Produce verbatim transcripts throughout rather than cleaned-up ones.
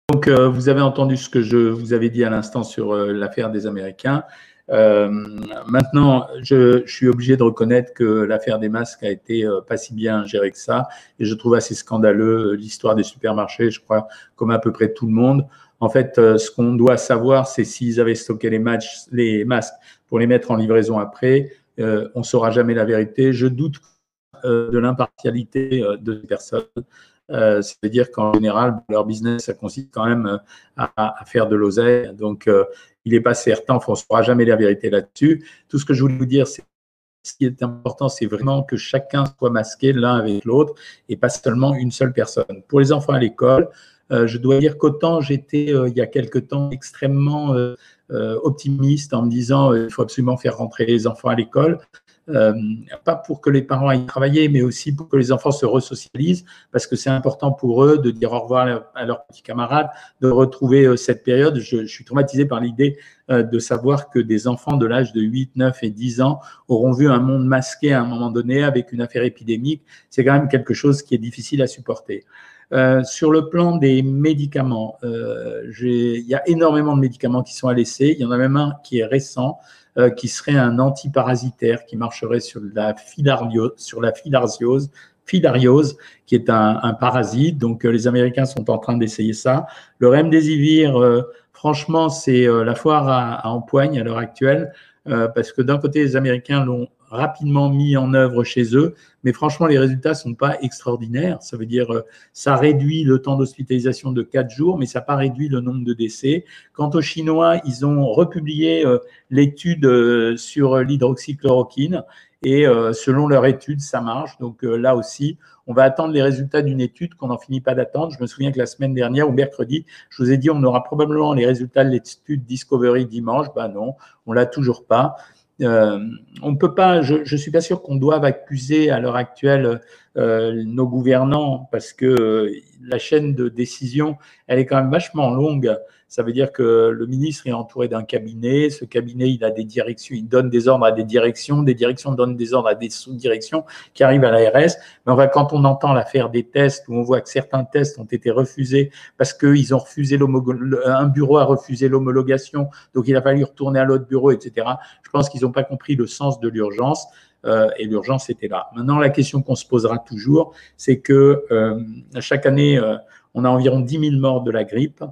Donc, euh, vous avez entendu ce que je vous avais dit à l'instant sur euh, l'affaire des Américains. Euh, maintenant, je, je suis obligé de reconnaître que l'affaire des masques a été euh, pas si bien gérée que ça, et je trouve assez scandaleux euh, l'histoire des supermarchés, je crois, comme à peu près tout le monde. En fait, euh, ce qu'on doit savoir, c'est s'ils avaient stocké les, matchs, les masques pour les mettre en livraison après, euh, on ne saura jamais la vérité. Je doute euh, de l'impartialité euh, de ces personnes. Euh, ça veut dire qu'en général, leur business, ça consiste quand même à, à faire de l'oseille. Donc, euh, il n'est pas certain, enfin, on ne saura jamais la vérité là-dessus. Tout ce que je voulais vous dire, c'est ce qui est important, c'est vraiment que chacun soit masqué l'un avec l'autre et pas seulement une seule personne. Pour les enfants à l'école, euh, je dois dire qu'autant j'étais, euh, il y a quelque temps, extrêmement euh, euh, optimiste en me disant euh, il faut absolument faire rentrer les enfants à l'école. Euh, pas pour que les parents aillent travailler, mais aussi pour que les enfants se resocialisent, parce que c'est important pour eux de dire au revoir à, leur, à leurs petits camarades, de retrouver euh, cette période. Je, je suis traumatisé par l'idée euh, de savoir que des enfants de l'âge de huit, neuf et dix ans auront vu un monde masqué à un moment donné avec une affaire épidémique. C'est quand même quelque chose qui est difficile à supporter. Euh, sur le plan des médicaments, euh, il y a énormément de médicaments qui sont à l'essai. Il y en a même un qui est récent, euh, qui serait un antiparasitaire qui marcherait sur la filariose, sur la filariose, filariose qui est un, un parasite. Donc, euh, les Américains sont en train d'essayer ça. Le remdesivir, euh, franchement, c'est euh, la foire à, à empoigne à l'heure actuelle, euh, parce que d'un côté, les Américains l'ont rapidement mis en œuvre chez eux, mais franchement, les résultats ne sont pas extraordinaires. Ça veut dire euh, ça réduit le temps d'hospitalisation de quatre jours, mais ça n'a pas réduit le nombre de décès. Quant aux Chinois, ils ont republié euh, l'étude euh, sur l'hydroxychloroquine, et euh, selon leur étude, ça marche. Donc euh, là aussi, on va attendre les résultats d'une étude qu'on n'en finit pas d'attendre. Je me souviens que la semaine dernière, ou mercredi, je vous ai dit on aura probablement les résultats de l'étude Discovery dimanche. Ben non, on l'a toujours pas. Euh, on peut pas, je, je suis pas sûr qu'on doive accuser à l'heure actuelle euh, nos gouvernants, parce que euh, la chaîne de décision, elle est quand même vachement longue. Ça veut dire que le ministre est entouré d'un cabinet. Ce cabinet, il a des directions, il donne des ordres à des directions, des directions donnent des ordres à des sous-directions qui arrivent à l'A R S. Mais enfin, quand on entend l'affaire des tests, où on voit que certains tests ont été refusés parce qu'ils ont refusé un bureau a refusé l'homologation, donc il a fallu retourner à l'autre bureau, et cetera. Je pense qu'ils n'ont pas compris le sens de l'urgence. Euh, et l'urgence était là. Maintenant, la question qu'on se posera toujours, c'est que euh, chaque année, euh, on a environ dix mille morts de la grippe.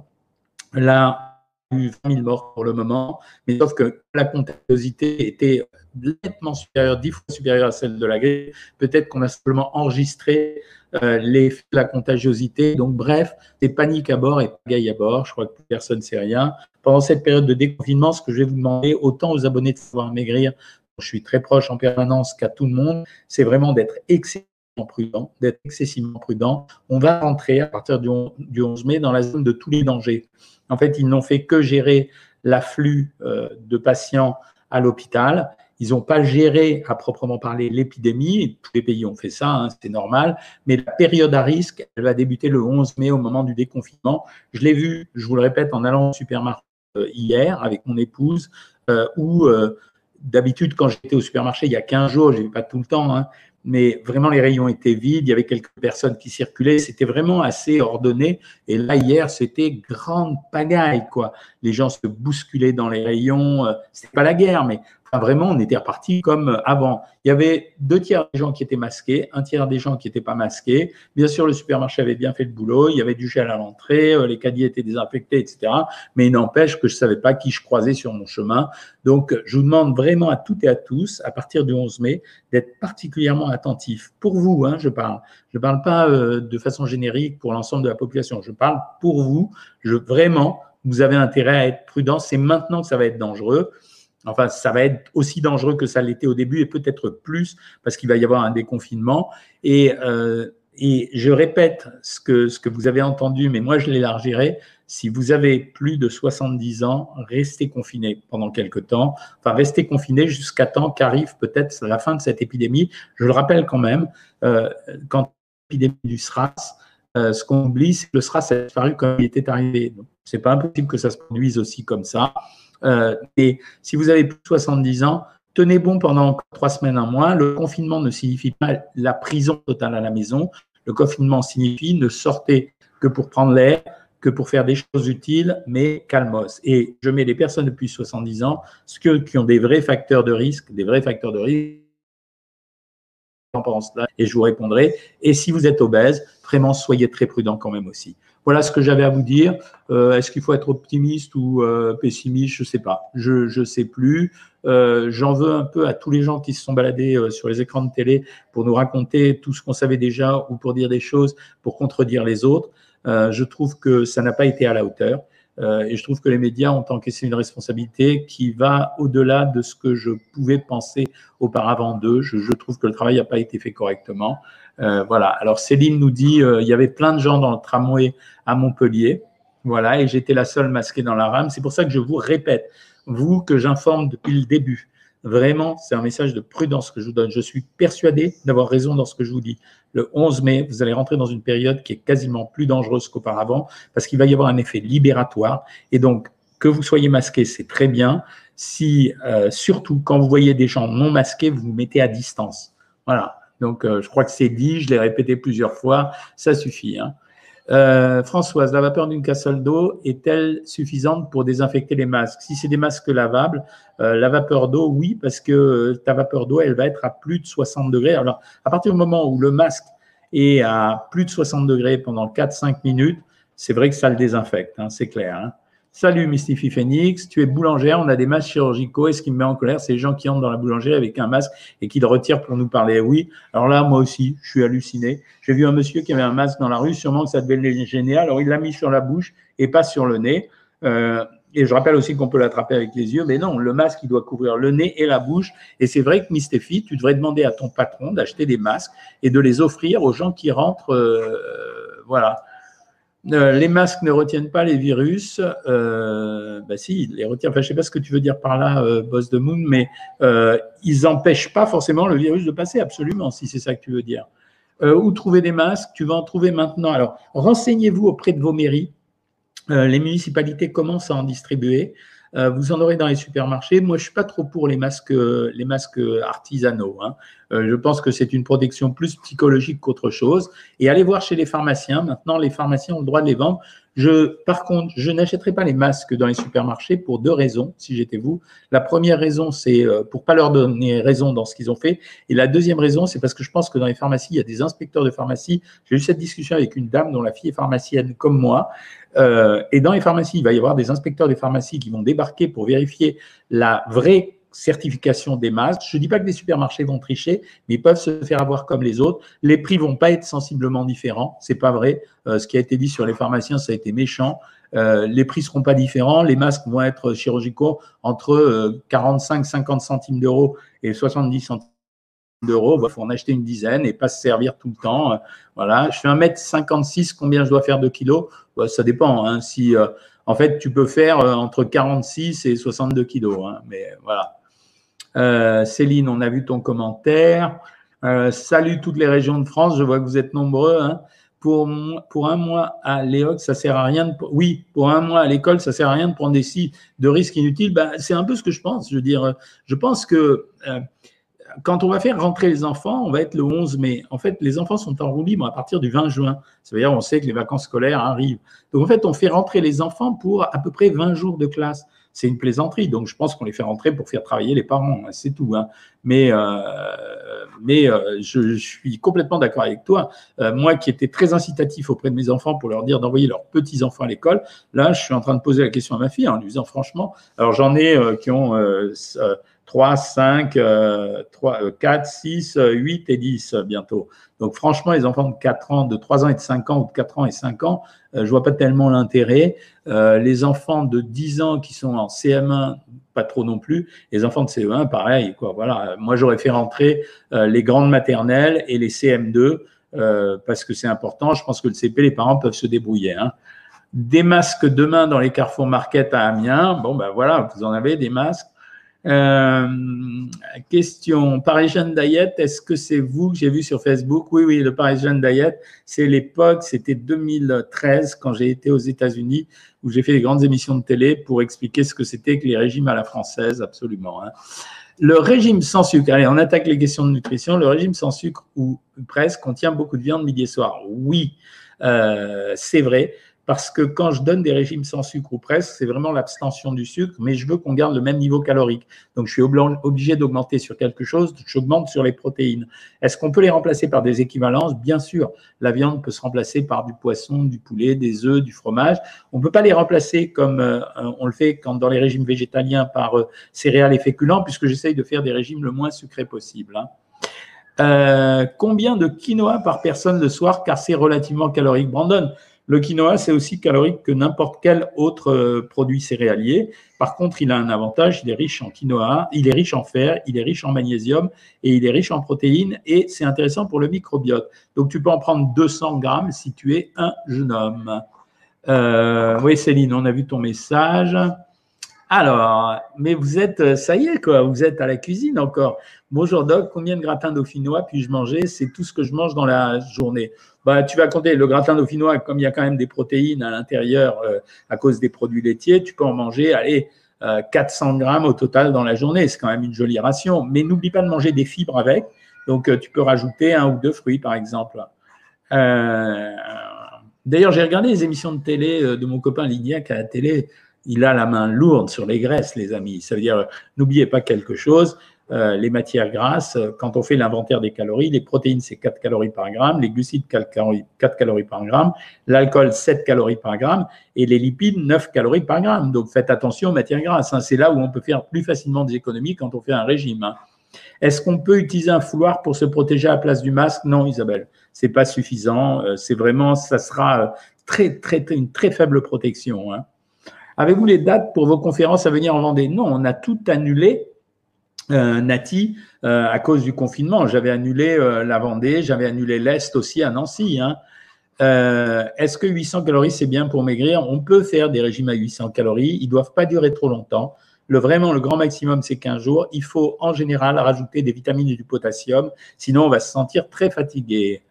Là, il y a eu vingt mille morts pour le moment, mais sauf que la contagiosité était nettement supérieure, dix fois supérieure à celle de la grippe. Peut-être qu'on a simplement enregistré euh, l'effet de la contagiosité. Donc, bref, c'est panique à bord et pagaille à bord. Je crois que personne ne sait rien. Pendant cette période de déconfinement, ce que je vais vous demander, autant aux abonnés de Savoir Maigrir, je suis très proche en permanence, qu'à tout le monde, c'est vraiment d'être excessivement prudent, d'être excessivement prudent. On va rentrer à partir du onze mai dans la zone de tous les dangers. En fait, ils n'ont fait que gérer l'afflux euh, de patients à l'hôpital. Ils n'ont pas géré, à proprement parler, l'épidémie. Tous les pays ont fait ça, hein, c'est normal. Mais la période à risque, elle va débuter le onze mai au moment du déconfinement. Je l'ai vu, je vous le répète, en allant au supermarché euh, hier avec mon épouse, euh, où euh, d'habitude, quand j'étais au supermarché il y a quinze jours, je n'y vais pas tout le temps, hein, mais vraiment les rayons étaient vides, il y avait quelques personnes qui circulaient, c'était vraiment assez ordonné. Et là, hier, c'était grande pagaille, quoi. Les gens se bousculaient dans les rayons, euh, c'était pas la guerre, mais enfin, vraiment, on était reparti comme avant. Il y avait deux tiers des gens qui étaient masqués, un tiers des gens qui n'étaient pas masqués. Bien sûr, le supermarché avait bien fait le boulot, il y avait du gel à l'entrée, les caddies étaient désinfectés, et cetera. Mais il n'empêche que je ne savais pas qui je croisais sur mon chemin. Donc, je vous demande vraiment à toutes et à tous, à partir du onze mai, d'être particulièrement attentifs. Pour vous, hein, je parle. Je ne parle pas euh, de façon générique pour l'ensemble de la population. Je parle pour vous. Je, vraiment, vous avez intérêt à être prudent. C'est maintenant que ça va être dangereux. Enfin, ça va être aussi dangereux que ça l'était au début et peut-être plus parce qu'il va y avoir un déconfinement. Et, euh, et je répète ce que, ce que vous avez entendu, mais moi, je l'élargirai. Si vous avez plus de soixante-dix ans, restez confinés pendant quelque temps. Enfin, restez confinés jusqu'à temps qu'arrive peut-être la fin de cette épidémie. Je le rappelle quand même, euh, quand l'épidémie du SRAS, euh, ce qu'on oublie, c'est que le SRAS a disparu comme il était arrivé. Ce n'est pas impossible que ça se produise aussi comme ça. Euh, et si vous avez plus de soixante-dix ans, tenez bon pendant trois semaines, un mois. Le confinement ne signifie pas la prison totale à la maison. Le confinement signifie ne sortez que pour prendre l'air, que pour faire des choses utiles, mais calmos. Et je mets les personnes depuis soixante-dix ans, ceux qui ont des vrais facteurs de risque, des vrais facteurs de risque, et je vous répondrai. Et si vous êtes obèse, vraiment, soyez très prudent quand même aussi. Voilà ce que j'avais à vous dire. Euh, Est-ce qu'il faut être optimiste ou euh, pessimiste? Je ne sais pas. Je ne sais plus. Euh, J'en veux un peu à tous les gens qui se sont baladés euh, sur les écrans de télé pour nous raconter tout ce qu'on savait déjà ou pour dire des choses pour contredire les autres. Euh, je trouve que ça n'a pas été à la hauteur. Euh, et je trouve que les médias ont encaissé une responsabilité qui va au-delà de ce que je pouvais penser auparavant d'eux. Je, je trouve que le travail n'a pas été fait correctement. Euh, voilà. Alors Céline nous dit, euh, il y avait plein de gens dans le tramway à Montpellier. Voilà, et j'étais la seule masquée dans la rame. C'est pour ça que je vous répète, vous que j'informe depuis le début. Vraiment, c'est un message de prudence que je vous donne. Je suis persuadé d'avoir raison dans ce que je vous dis. Le onze mai, vous allez rentrer dans une période qui est quasiment plus dangereuse qu'auparavant parce qu'il va y avoir un effet libératoire. Et donc, que vous soyez masqué, c'est très bien. Si, euh, surtout, quand vous voyez des gens non masqués, vous vous mettez à distance. Voilà. Donc, euh, je crois que c'est dit, je l'ai répété plusieurs fois, ça suffit, hein. Euh, Françoise, la vapeur d'une casserole d'eau est-elle suffisante pour désinfecter les masques? Si c'est des masques lavables, euh, la vapeur d'eau, oui, parce que euh, ta vapeur d'eau, elle va être à plus de soixante degrés. Alors, à partir du moment où le masque est à plus de soixante degrés pendant quatre à cinq minutes, c'est vrai que ça le désinfecte, hein, c'est clair, hein. Salut Mystify Phoenix, tu es boulangère, on a des masques chirurgicaux et ce qui me met en colère, c'est les gens qui entrent dans la boulangerie avec un masque et qui le retirent pour nous parler. Oui, alors là, moi aussi, je suis halluciné. J'ai vu un monsieur qui avait un masque dans la rue, sûrement que ça devait le gêner, alors il l'a mis sur la bouche et pas sur le nez. Euh, et je rappelle aussi qu'on peut l'attraper avec les yeux, mais non, le masque, il doit couvrir le nez et la bouche. Et c'est vrai que Mystify, tu devrais demander à ton patron d'acheter des masques et de les offrir aux gens qui rentrent, euh, voilà. Euh, les masques ne retiennent pas les virus. Euh, ben si, ils les retiennent. Enfin, je ne sais pas ce que tu veux dire par là, euh, Boss de Moon, mais euh, ils n'empêchent pas forcément le virus de passer, absolument, si c'est ça que tu veux dire. Euh, où trouver des masques? Tu vas en trouver maintenant. Alors, renseignez-vous auprès de vos mairies. Euh, les municipalités commencent à en distribuer. Euh, vous en aurez dans les supermarchés. Moi, je ne suis pas trop pour les masques, les masques artisanaux, hein. Euh, je pense que c'est une protection plus psychologique qu'autre chose. Et allez voir chez les pharmaciens. Maintenant, les pharmaciens ont le droit de les vendre. Je, par contre, je n'achèterai pas les masques dans les supermarchés pour deux raisons, si j'étais vous. La première raison, c'est pour ne pas leur donner raison dans ce qu'ils ont fait. Et la deuxième raison, c'est parce que je pense que dans les pharmacies, il y a des inspecteurs de pharmacie. J'ai eu cette discussion avec une dame dont la fille est pharmacienne comme moi. Euh, et dans les pharmacies, il va y avoir des inspecteurs des pharmacies qui vont débarquer pour vérifier la vraie certification des masques. Je ne dis pas que les supermarchés vont tricher, mais ils peuvent se faire avoir comme les autres. Les prix ne vont pas être sensiblement différents. Ce n'est pas vrai. Euh, ce qui a été dit sur les pharmaciens, ça a été méchant. Euh, les prix ne seront pas différents. Les masques vont être chirurgicaux entre euh, quarante-cinq à cinquante centimes d'euros et soixante-dix centimes d'euros. Il bah, faut en acheter une dizaine et pas se servir tout le temps. Euh, voilà. Je fais un mètre cinquante-six. Combien je dois faire de kilos? Bah, ça dépend. Hein. Si, euh, en fait, tu peux faire euh, entre quarante-six et soixante-deux kilos. Hein. Mais voilà. Euh, Céline, on a vu ton commentaire. Euh, salut toutes les régions de France. Je vois que vous êtes nombreux. Hein. Pour, pour un mois à l'E O C, ça sert à rien. De, oui, pour un mois à l'école, ça sert à rien de prendre des sites de risques inutiles. Ben, c'est un peu ce que je pense. Je veux dire, je pense que euh, quand on va faire rentrer les enfants, on va être le onze mai. En fait, les enfants sont en roue libre à partir du vingt juin. Ça veut dire on sait que les vacances scolaires arrivent. Donc, en fait, on fait rentrer les enfants pour à peu près vingt jours de classe. C'est une plaisanterie. Donc, je pense qu'on les fait rentrer pour faire travailler les parents. Hein, c'est tout. Hein. Mais, euh, mais euh, je, je suis complètement d'accord avec toi. Euh, moi qui étais très incitatif auprès de mes enfants pour leur dire d'envoyer leurs petits-enfants à l'école, là, je suis en train de poser la question à ma fille en lui disant franchement, alors j'en ai euh, qui ont euh, euh, trois, cinq, quatre, six, huit et dix bientôt. Donc, franchement, les enfants de quatre ans, de trois ans et de cinq ans, ou de quatre ans et cinq ans, euh, je ne vois pas tellement l'intérêt. Euh, les enfants de dix ans qui sont en C M un, pas trop non plus. Les enfants de C E un, pareil, quoi. Voilà. Moi, j'aurais fait rentrer euh, les grandes maternelles et les C M deux euh, parce que c'est important. Je pense que le C P, les parents peuvent se débrouiller. Hein. Des masques demain dans les Carrefour Market à Amiens. Bon, ben voilà, vous en avez des masques. Euh, question, Parisian Diet, est-ce que c'est vous que j'ai vu sur Facebook? Oui, oui, le Parisian Diet, c'est l'époque, c'était deux mille treize quand j'ai été aux États-Unis où j'ai fait des grandes émissions de télé pour expliquer ce que c'était que les régimes à la française, absolument. Hein. Le régime sans sucre, allez, on attaque les questions de nutrition. Le régime sans sucre ou presque contient beaucoup de viande midi et soir. Oui, euh, c'est vrai. parce que quand je donne des régimes sans sucre ou presque, c'est vraiment l'abstention du sucre, mais je veux qu'on garde le même niveau calorique. Donc, je suis obligé d'augmenter sur quelque chose, j'augmente sur les protéines. Est-ce qu'on peut les remplacer par des équivalences? Bien sûr, la viande peut se remplacer par du poisson, du poulet, des œufs, du fromage. On ne peut pas les remplacer comme euh, on le fait quand dans les régimes végétaliens par euh, céréales et féculents, puisque j'essaye de faire des régimes le moins sucrés possible. Hein. Euh, combien de quinoa par personne le soir, car c'est relativement calorique? Brandon, le quinoa, c'est aussi calorique que n'importe quel autre euh, produit céréalier. Par contre, il a un avantage, il est riche en quinoa, il est riche en fer, il est riche en magnésium et il est riche en protéines et c'est intéressant pour le microbiote. Donc, tu peux en prendre deux cents grammes si tu es un jeune homme. Euh, oui, Céline, on a vu ton message. Alors, mais vous êtes, ça y est, quoi, vous êtes à la cuisine encore. Bonjour Doc, combien de gratins dauphinois puis-je manger? C'est tout ce que je mange dans la journée. Bah, tu vas compter le gratin dauphinois, comme il y a quand même des protéines à l'intérieur euh, à cause des produits laitiers, tu peux en manger, allez, euh, quatre cents grammes au total dans la journée. C'est quand même une jolie ration. Mais n'oublie pas de manger des fibres avec. Donc, euh, tu peux rajouter un ou deux fruits, par exemple. Euh, D'ailleurs, j'ai regardé les émissions de télé de mon copain Lignac à la télé. Il a la main lourde sur les graisses, les amis. Ça veut dire, n'oubliez pas quelque chose, euh, les matières grasses, quand on fait l'inventaire des calories, les protéines, c'est quatre calories par gramme, les glucides, quatre calories, quatre calories par gramme, l'alcool, sept calories par gramme, et les lipides, neuf calories par gramme. Donc, faites attention aux matières grasses. Hein. C'est là où on peut faire plus facilement des économies quand on fait un régime. Hein. Est-ce qu'on peut utiliser un fouloir pour se protéger à la place du masque? Non, Isabelle, c'est pas suffisant. C'est vraiment, ça sera très, très, très, une très faible protection. Hein. Avez-vous les dates pour vos conférences à venir en Vendée? Non, on a tout annulé, euh, Nati, euh, à cause du confinement. J'avais annulé euh, la Vendée, j'avais annulé l'Est aussi à Nancy. Hein. Euh, Est-ce que huit cents calories, c'est bien pour maigrir? On peut faire des régimes à huit cents calories. Ils ne doivent pas durer trop longtemps. Le, vraiment, le grand maximum, c'est quinze jours. Il faut en général rajouter des vitamines et du potassium. Sinon, on va se sentir très fatigué.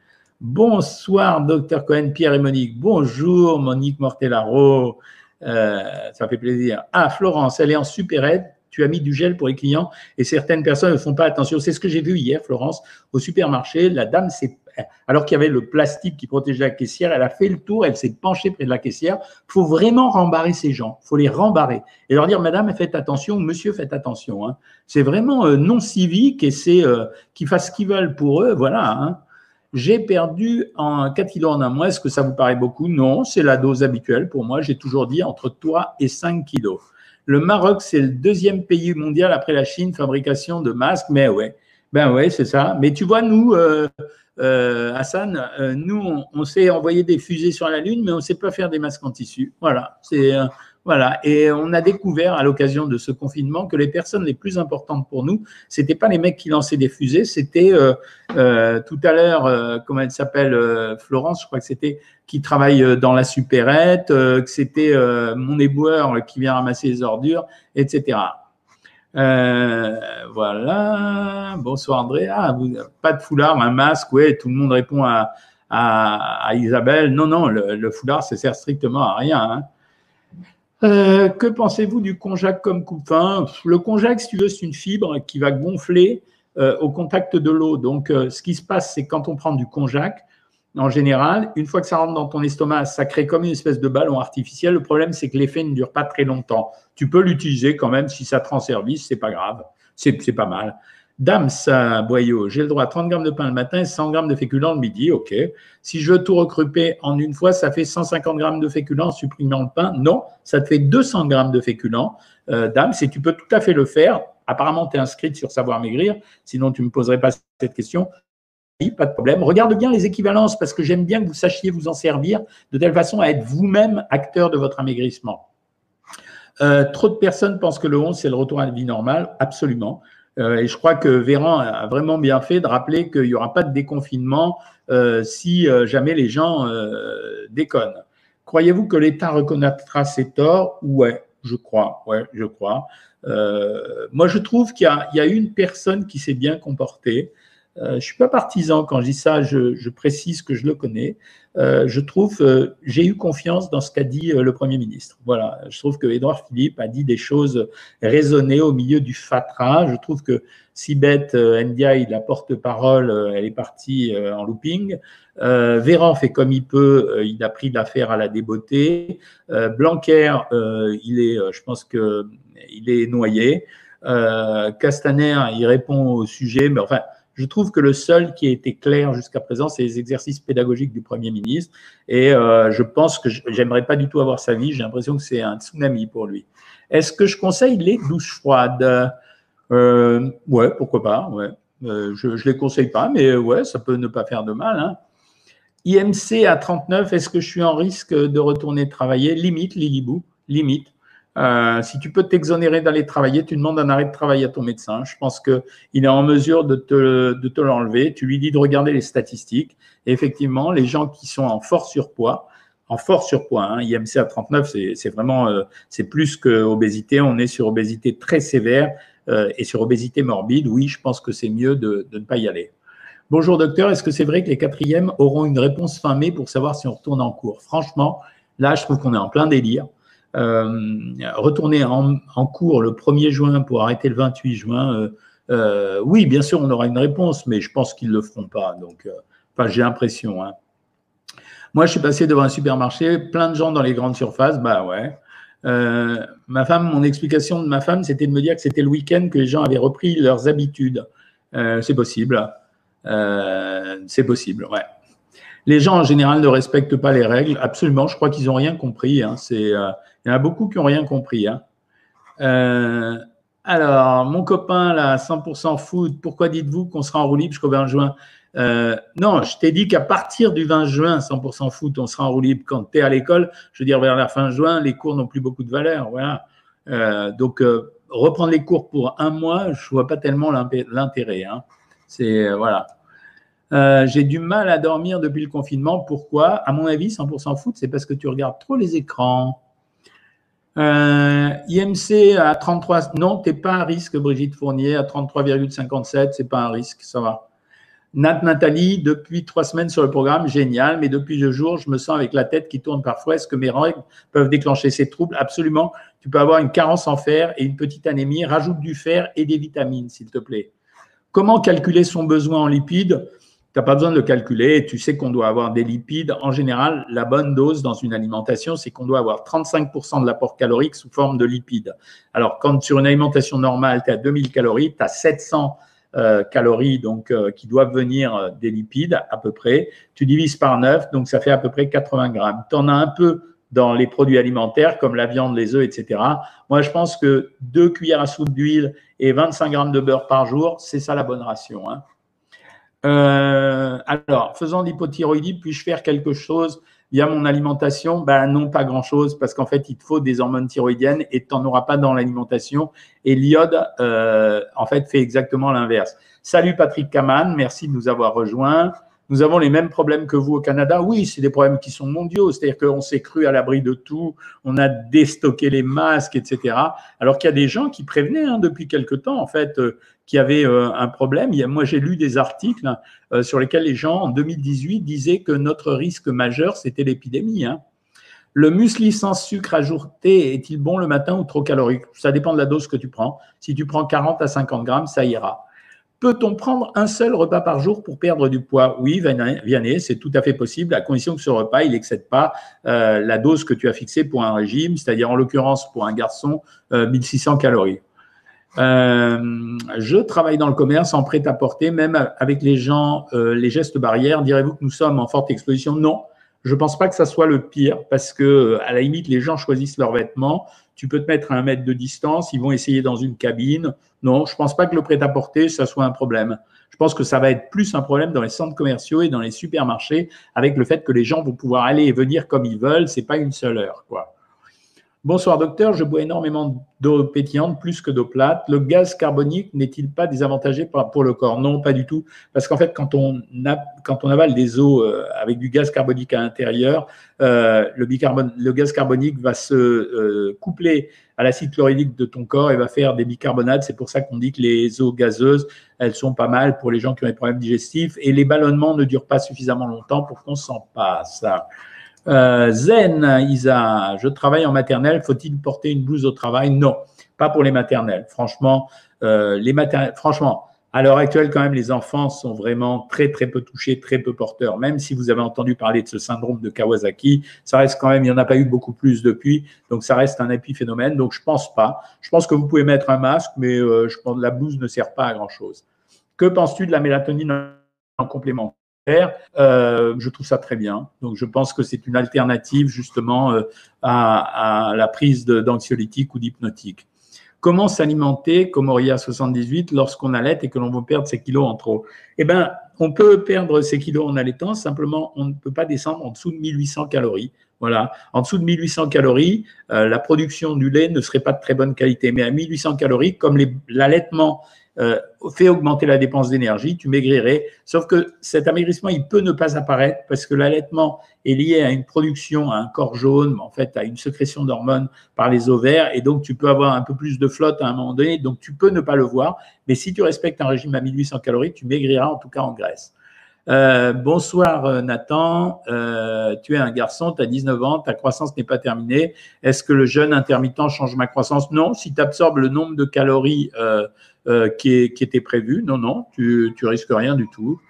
Bonsoir, docteur Cohen, Pierre et Monique. Bonjour, Monique Mortellaro. Euh, ça fait plaisir. Ah, Florence, elle est en supérette. Tu as mis du gel pour les clients et certaines personnes ne font pas attention. C'est ce que j'ai vu hier, Florence, au supermarché. La dame, s'est, alors qu'il y avait le plastique qui protégeait la caissière, elle a fait le tour, elle s'est penchée près de la caissière. Il faut vraiment rembarrer ces gens. Il faut les rembarrer et leur dire, madame, faites attention, monsieur, faites attention. Hein. C'est vraiment euh, non civique et c'est euh, qu'ils fassent ce qu'ils veulent pour eux. Voilà. Hein. J'ai perdu en quatre kilos en un mois. Est-ce que ça vous paraît beaucoup? Non, c'est la dose habituelle pour moi. J'ai toujours dit entre trois et cinq kilos. Le Maroc, c'est le deuxième pays mondial après la Chine, fabrication de masques. Mais ouais, ben ouais, c'est ça. Mais tu vois, nous, euh, euh, Hassan, euh, nous, on, on sait envoyer des fusées sur la Lune, mais on ne sait pas faire des masques en tissu. Voilà, c'est euh, voilà. Et on a découvert à l'occasion de ce confinement que les personnes les plus importantes pour nous, c'était pas les mecs qui lançaient des fusées, c'était euh, euh, tout à l'heure, euh, comment elle s'appelle, euh, Florence, je crois que c'était, qui travaille dans la supérette, euh, que c'était euh, mon éboueur qui vient ramasser les ordures, et cetera. Euh, voilà. Bonsoir André. Ah, vous, pas de foulard, un masque, ouais, tout le monde répond à, à, à Isabelle. Non, non, le, le foulard, ça sert strictement à rien. Hein. Euh, que pensez-vous du konjac comme coupe-faim? Le konjac, si tu veux, c'est une fibre qui va gonfler euh, au contact de l'eau. Donc, euh, ce qui se passe, c'est quand on prend du konjac, en général, une fois que ça rentre dans ton estomac, ça crée comme une espèce de ballon artificiel. Le problème, c'est que l'effet ne dure pas très longtemps. Tu peux l'utiliser quand même si ça te rend service, c'est pas grave, c'est, c'est pas mal. Dame, ça, boyau, j'ai le droit à trente grammes de pain le matin et cent grammes de féculents le midi, ok. Si je veux tout regrouper en une fois, ça fait cent cinquante grammes de féculents en supprimant le pain. Non, ça te fait deux cents grammes de féculents. Euh, dame, c'est, tu peux tout à fait le faire. Apparemment, tu es inscrite sur Savoir Maigrir, sinon tu ne me poserais pas cette question. Pas de problème. Regarde bien les équivalences parce que j'aime bien que vous sachiez vous en servir de telle façon à être vous-même acteur de votre amaigrissement. Euh, trop de personnes pensent que le onze, c'est le retour à la vie normale. Absolument. Euh, et je crois que Véran a vraiment bien fait de rappeler qu'il n'y aura pas de déconfinement euh, si euh, jamais les gens euh, déconnent. Croyez-vous que l'État reconnaîtra ses torts? Ouais, je crois. Ouais, je crois. Euh, moi, je trouve qu'il y a, il y a une personne qui s'est bien comportée. euh, je ne suis pas partisan. Quand je dis ça, je, je précise que je le connais. Euh, je trouve, euh, j'ai eu confiance dans ce qu'a dit euh, le Premier ministre. Voilà, je trouve que Édouard Philippe a dit des choses raisonnées au milieu du fatras. Je trouve que Sibeth euh, Ndiaye, la porte-parole, euh, elle est partie euh, en looping. Euh, Véran fait comme il peut, euh, il a pris l'affaire à la débeauté. Euh, Blanquer, euh, il est, euh, je pense que il est noyé. Euh, Castaner, il répond au sujet, mais enfin, je trouve que le seul qui a été clair jusqu'à présent, c'est les exercices pédagogiques du Premier ministre. Et euh, je pense que j'aimerais pas du tout avoir sa vie. J'ai l'impression que c'est un tsunami pour lui. Est-ce que je conseille les douches froides? euh, Ouais, pourquoi pas. Ouais. Euh, je ne les conseille pas, mais ouais, ça peut ne pas faire de mal. Hein. I M C à trente-neuf, est-ce que je suis en risque de retourner travailler? Limite, Lilibou, limite. Euh, si tu peux t'exonérer d'aller travailler, tu demandes un arrêt de travail à ton médecin. Je pense qu'il est en mesure de te, de te l'enlever. Tu lui dis de regarder les statistiques. Et effectivement, les gens qui sont en fort surpoids, en fort surpoids, hein, I M C à trente-neuf, c'est vraiment, euh, c'est plus que obésité. On est sur obésité très sévère euh, et sur obésité morbide. Oui, je pense que c'est mieux de, de ne pas y aller. Bonjour docteur, est-ce que c'est vrai que les quatrièmes auront une réponse fin mai pour savoir si on retourne en cours? Franchement, là, je trouve qu'on est en plein délire. Euh, retourner en, en cours le premier juin pour arrêter le vingt-huit juin, euh, euh, oui, bien sûr, on aura une réponse, mais je pense qu'ils ne le feront pas. Donc, euh, enfin, j'ai l'impression. Hein. Moi, je suis passé devant un supermarché, plein de gens dans les grandes surfaces, bah ouais. Euh, ma femme, mon explication de ma femme, c'était de me dire que c'était le week-end que les gens avaient repris leurs habitudes. Euh, c'est possible. Euh, c'est possible, ouais. Les gens, en général, ne respectent pas les règles. Absolument, je crois qu'ils n'ont rien compris. Hein. C'est, euh, il y en a beaucoup qui n'ont rien compris. Hein. Euh, alors, mon copain, là, cent pour cent foot, pourquoi dites-vous qu'on sera en roue libre jusqu'au vingt juin? euh, Non, je t'ai dit qu'à partir du vingt juin, cent pour cent foot, on sera en roue libre. Quand tu es à l'école, je veux dire, vers la fin juin, les cours n'ont plus beaucoup de valeur. Voilà. Euh, donc, euh, reprendre les cours pour un mois, je ne vois pas tellement l'intérêt. Hein. C'est, euh, voilà. Euh, j'ai du mal à dormir depuis le confinement. Pourquoi? À mon avis, cent pour cent foot, c'est parce que tu regardes trop les écrans. Euh, I M C à trente-trois, non, tu n'es pas à risque, Brigitte Fournier, à trente-trois virgule cinquante-sept, c'est pas un risque, ça va. Nat Nathalie, depuis trois semaines sur le programme, génial, mais depuis deux jours, je me sens avec la tête qui tourne parfois. Est-ce que mes règles peuvent déclencher ces troubles? Absolument. Tu peux avoir une carence en fer et une petite anémie. Rajoute du fer et des vitamines, s'il te plaît. Comment calculer son besoin en lipides? Tu n'as pas besoin de le calculer. Tu sais qu'on doit avoir des lipides. En général, la bonne dose dans une alimentation, c'est qu'on doit avoir trente-cinq pour cent de l'apport calorique sous forme de lipides. Alors, quand sur une alimentation normale, tu es à deux mille calories, tu as sept cents euh, calories donc, euh, qui doivent venir euh, des lipides à peu près. Tu divises par neuf, donc ça fait à peu près quatre-vingts grammes. Tu en as un peu dans les produits alimentaires comme la viande, les œufs, et cetera. Moi, je pense que deux cuillères à soupe d'huile et vingt-cinq grammes de beurre par jour, c'est ça la bonne ration. Hein. Euh, alors, faisant de l'hypothyroïdie, puis-je faire quelque chose via mon alimentation? Ben non, pas grand-chose, parce qu'en fait, il te faut des hormones thyroïdiennes et tu n'en auras pas dans l'alimentation. Et l'iode, euh, en fait, fait exactement l'inverse. Salut Patrick Kaman, merci de nous avoir rejoints. Nous avons les mêmes problèmes que vous au Canada. Oui, c'est des problèmes qui sont mondiaux. C'est-à-dire qu'on s'est cru à l'abri de tout. On a déstocké les masques, et cetera. Alors qu'il y a des gens qui prévenaient hein, depuis quelque temps, en fait, euh, qui avaient euh, un problème. Il y a, moi, j'ai lu des articles euh, sur lesquels les gens, en deux mille dix-huit, disaient que notre risque majeur, c'était l'épidémie. Hein. Le muesli sans sucre ajouté est-il bon le matin ou trop calorique? Ça dépend de la dose que tu prends. Si tu prends quarante à cinquante grammes, ça ira. Peut-on prendre un seul repas par jour pour perdre du poids? Oui, Vianney, c'est tout à fait possible, à condition que ce repas il n'excède pas euh, la dose que tu as fixée pour un régime, c'est-à-dire en l'occurrence pour un garçon, euh, mille six cents calories. Euh, je travaille dans le commerce en prêt-à-porter, même avec les gens, euh, les gestes barrières. Direz-vous que nous sommes en forte exposition? Non, je ne pense pas que ça soit le pire parce que, à la limite, les gens choisissent leurs vêtements. Tu peux te mettre à un mètre de distance, ils vont essayer dans une cabine. Non, je ne pense pas que le prêt-à-porter, ça soit un problème. Je pense que ça va être plus un problème dans les centres commerciaux et dans les supermarchés avec le fait que les gens vont pouvoir aller et venir comme ils veulent. Ce n'est pas une seule heure, quoi. Bonsoir docteur, je bois énormément d'eau pétillante, plus que d'eau plate. Le gaz carbonique n'est-il pas désavantagé pour le corps? Non, pas du tout. Parce qu'en fait, quand on, a, quand on avale des eaux avec du gaz carbonique à l'intérieur, euh, le, bicarbone, le gaz carbonique va se euh, coupler à l'acide chlorhydrique de ton corps et va faire des bicarbonates. C'est pour ça qu'on dit que les eaux gazeuses, elles sont pas mal pour les gens qui ont des problèmes digestifs. Et les ballonnements ne durent pas suffisamment longtemps pour qu'on s'en passe. Euh, Zen, Isa, je travaille en maternelle, faut-il porter une blouse au travail? Non, pas pour les maternelles. Franchement, euh, les maternelles, franchement, à l'heure actuelle, quand même, les enfants sont vraiment très, très peu touchés, très peu porteurs. Même si vous avez entendu parler de ce syndrome de Kawasaki, ça reste quand même, il n'y en a pas eu beaucoup plus depuis, donc ça reste un épiphénomène. Donc, je pense pas. Je pense que vous pouvez mettre un masque, mais euh, je pense que la blouse ne sert pas à grand-chose. Que penses-tu de la mélatonine en complément? Euh, je trouve ça très bien. Donc, je pense que c'est une alternative justement euh, à, à la prise d'anxiolytiques ou d'hypnotiques. Comment s'alimenter, comme Auria soixante-dix-huit, lorsqu'on allait et que l'on veut perdre ses kilos en trop? Eh bien, on peut perdre ses kilos en allaitant, simplement, on ne peut pas descendre en dessous de mille huit cents calories. Voilà, en dessous de mille huit cents calories, euh, la production du lait ne serait pas de très bonne qualité. Mais à mille huit cents calories, comme l'allaitement Euh, fait augmenter la dépense d'énergie, tu maigrirais. Sauf que cet amaigrissement, il peut ne pas apparaître parce que l'allaitement est lié à une production, à un corps jaune, en fait, à une sécrétion d'hormones par les ovaires. Et donc, tu peux avoir un peu plus de flotte à un moment donné. Donc, tu peux ne pas le voir. Mais si tu respectes un régime à mille huit cents calories, tu maigriras, en tout cas en graisse. Euh, bonsoir Nathan, euh, tu es un garçon, tu as dix-neuf ans, ta croissance n'est pas terminée. Est-ce que le jeûne intermittent change ma croissance? Non, si tu absorbes le nombre de calories euh, euh, qui, est, qui était prévu, non, non, tu, tu risques rien du tout.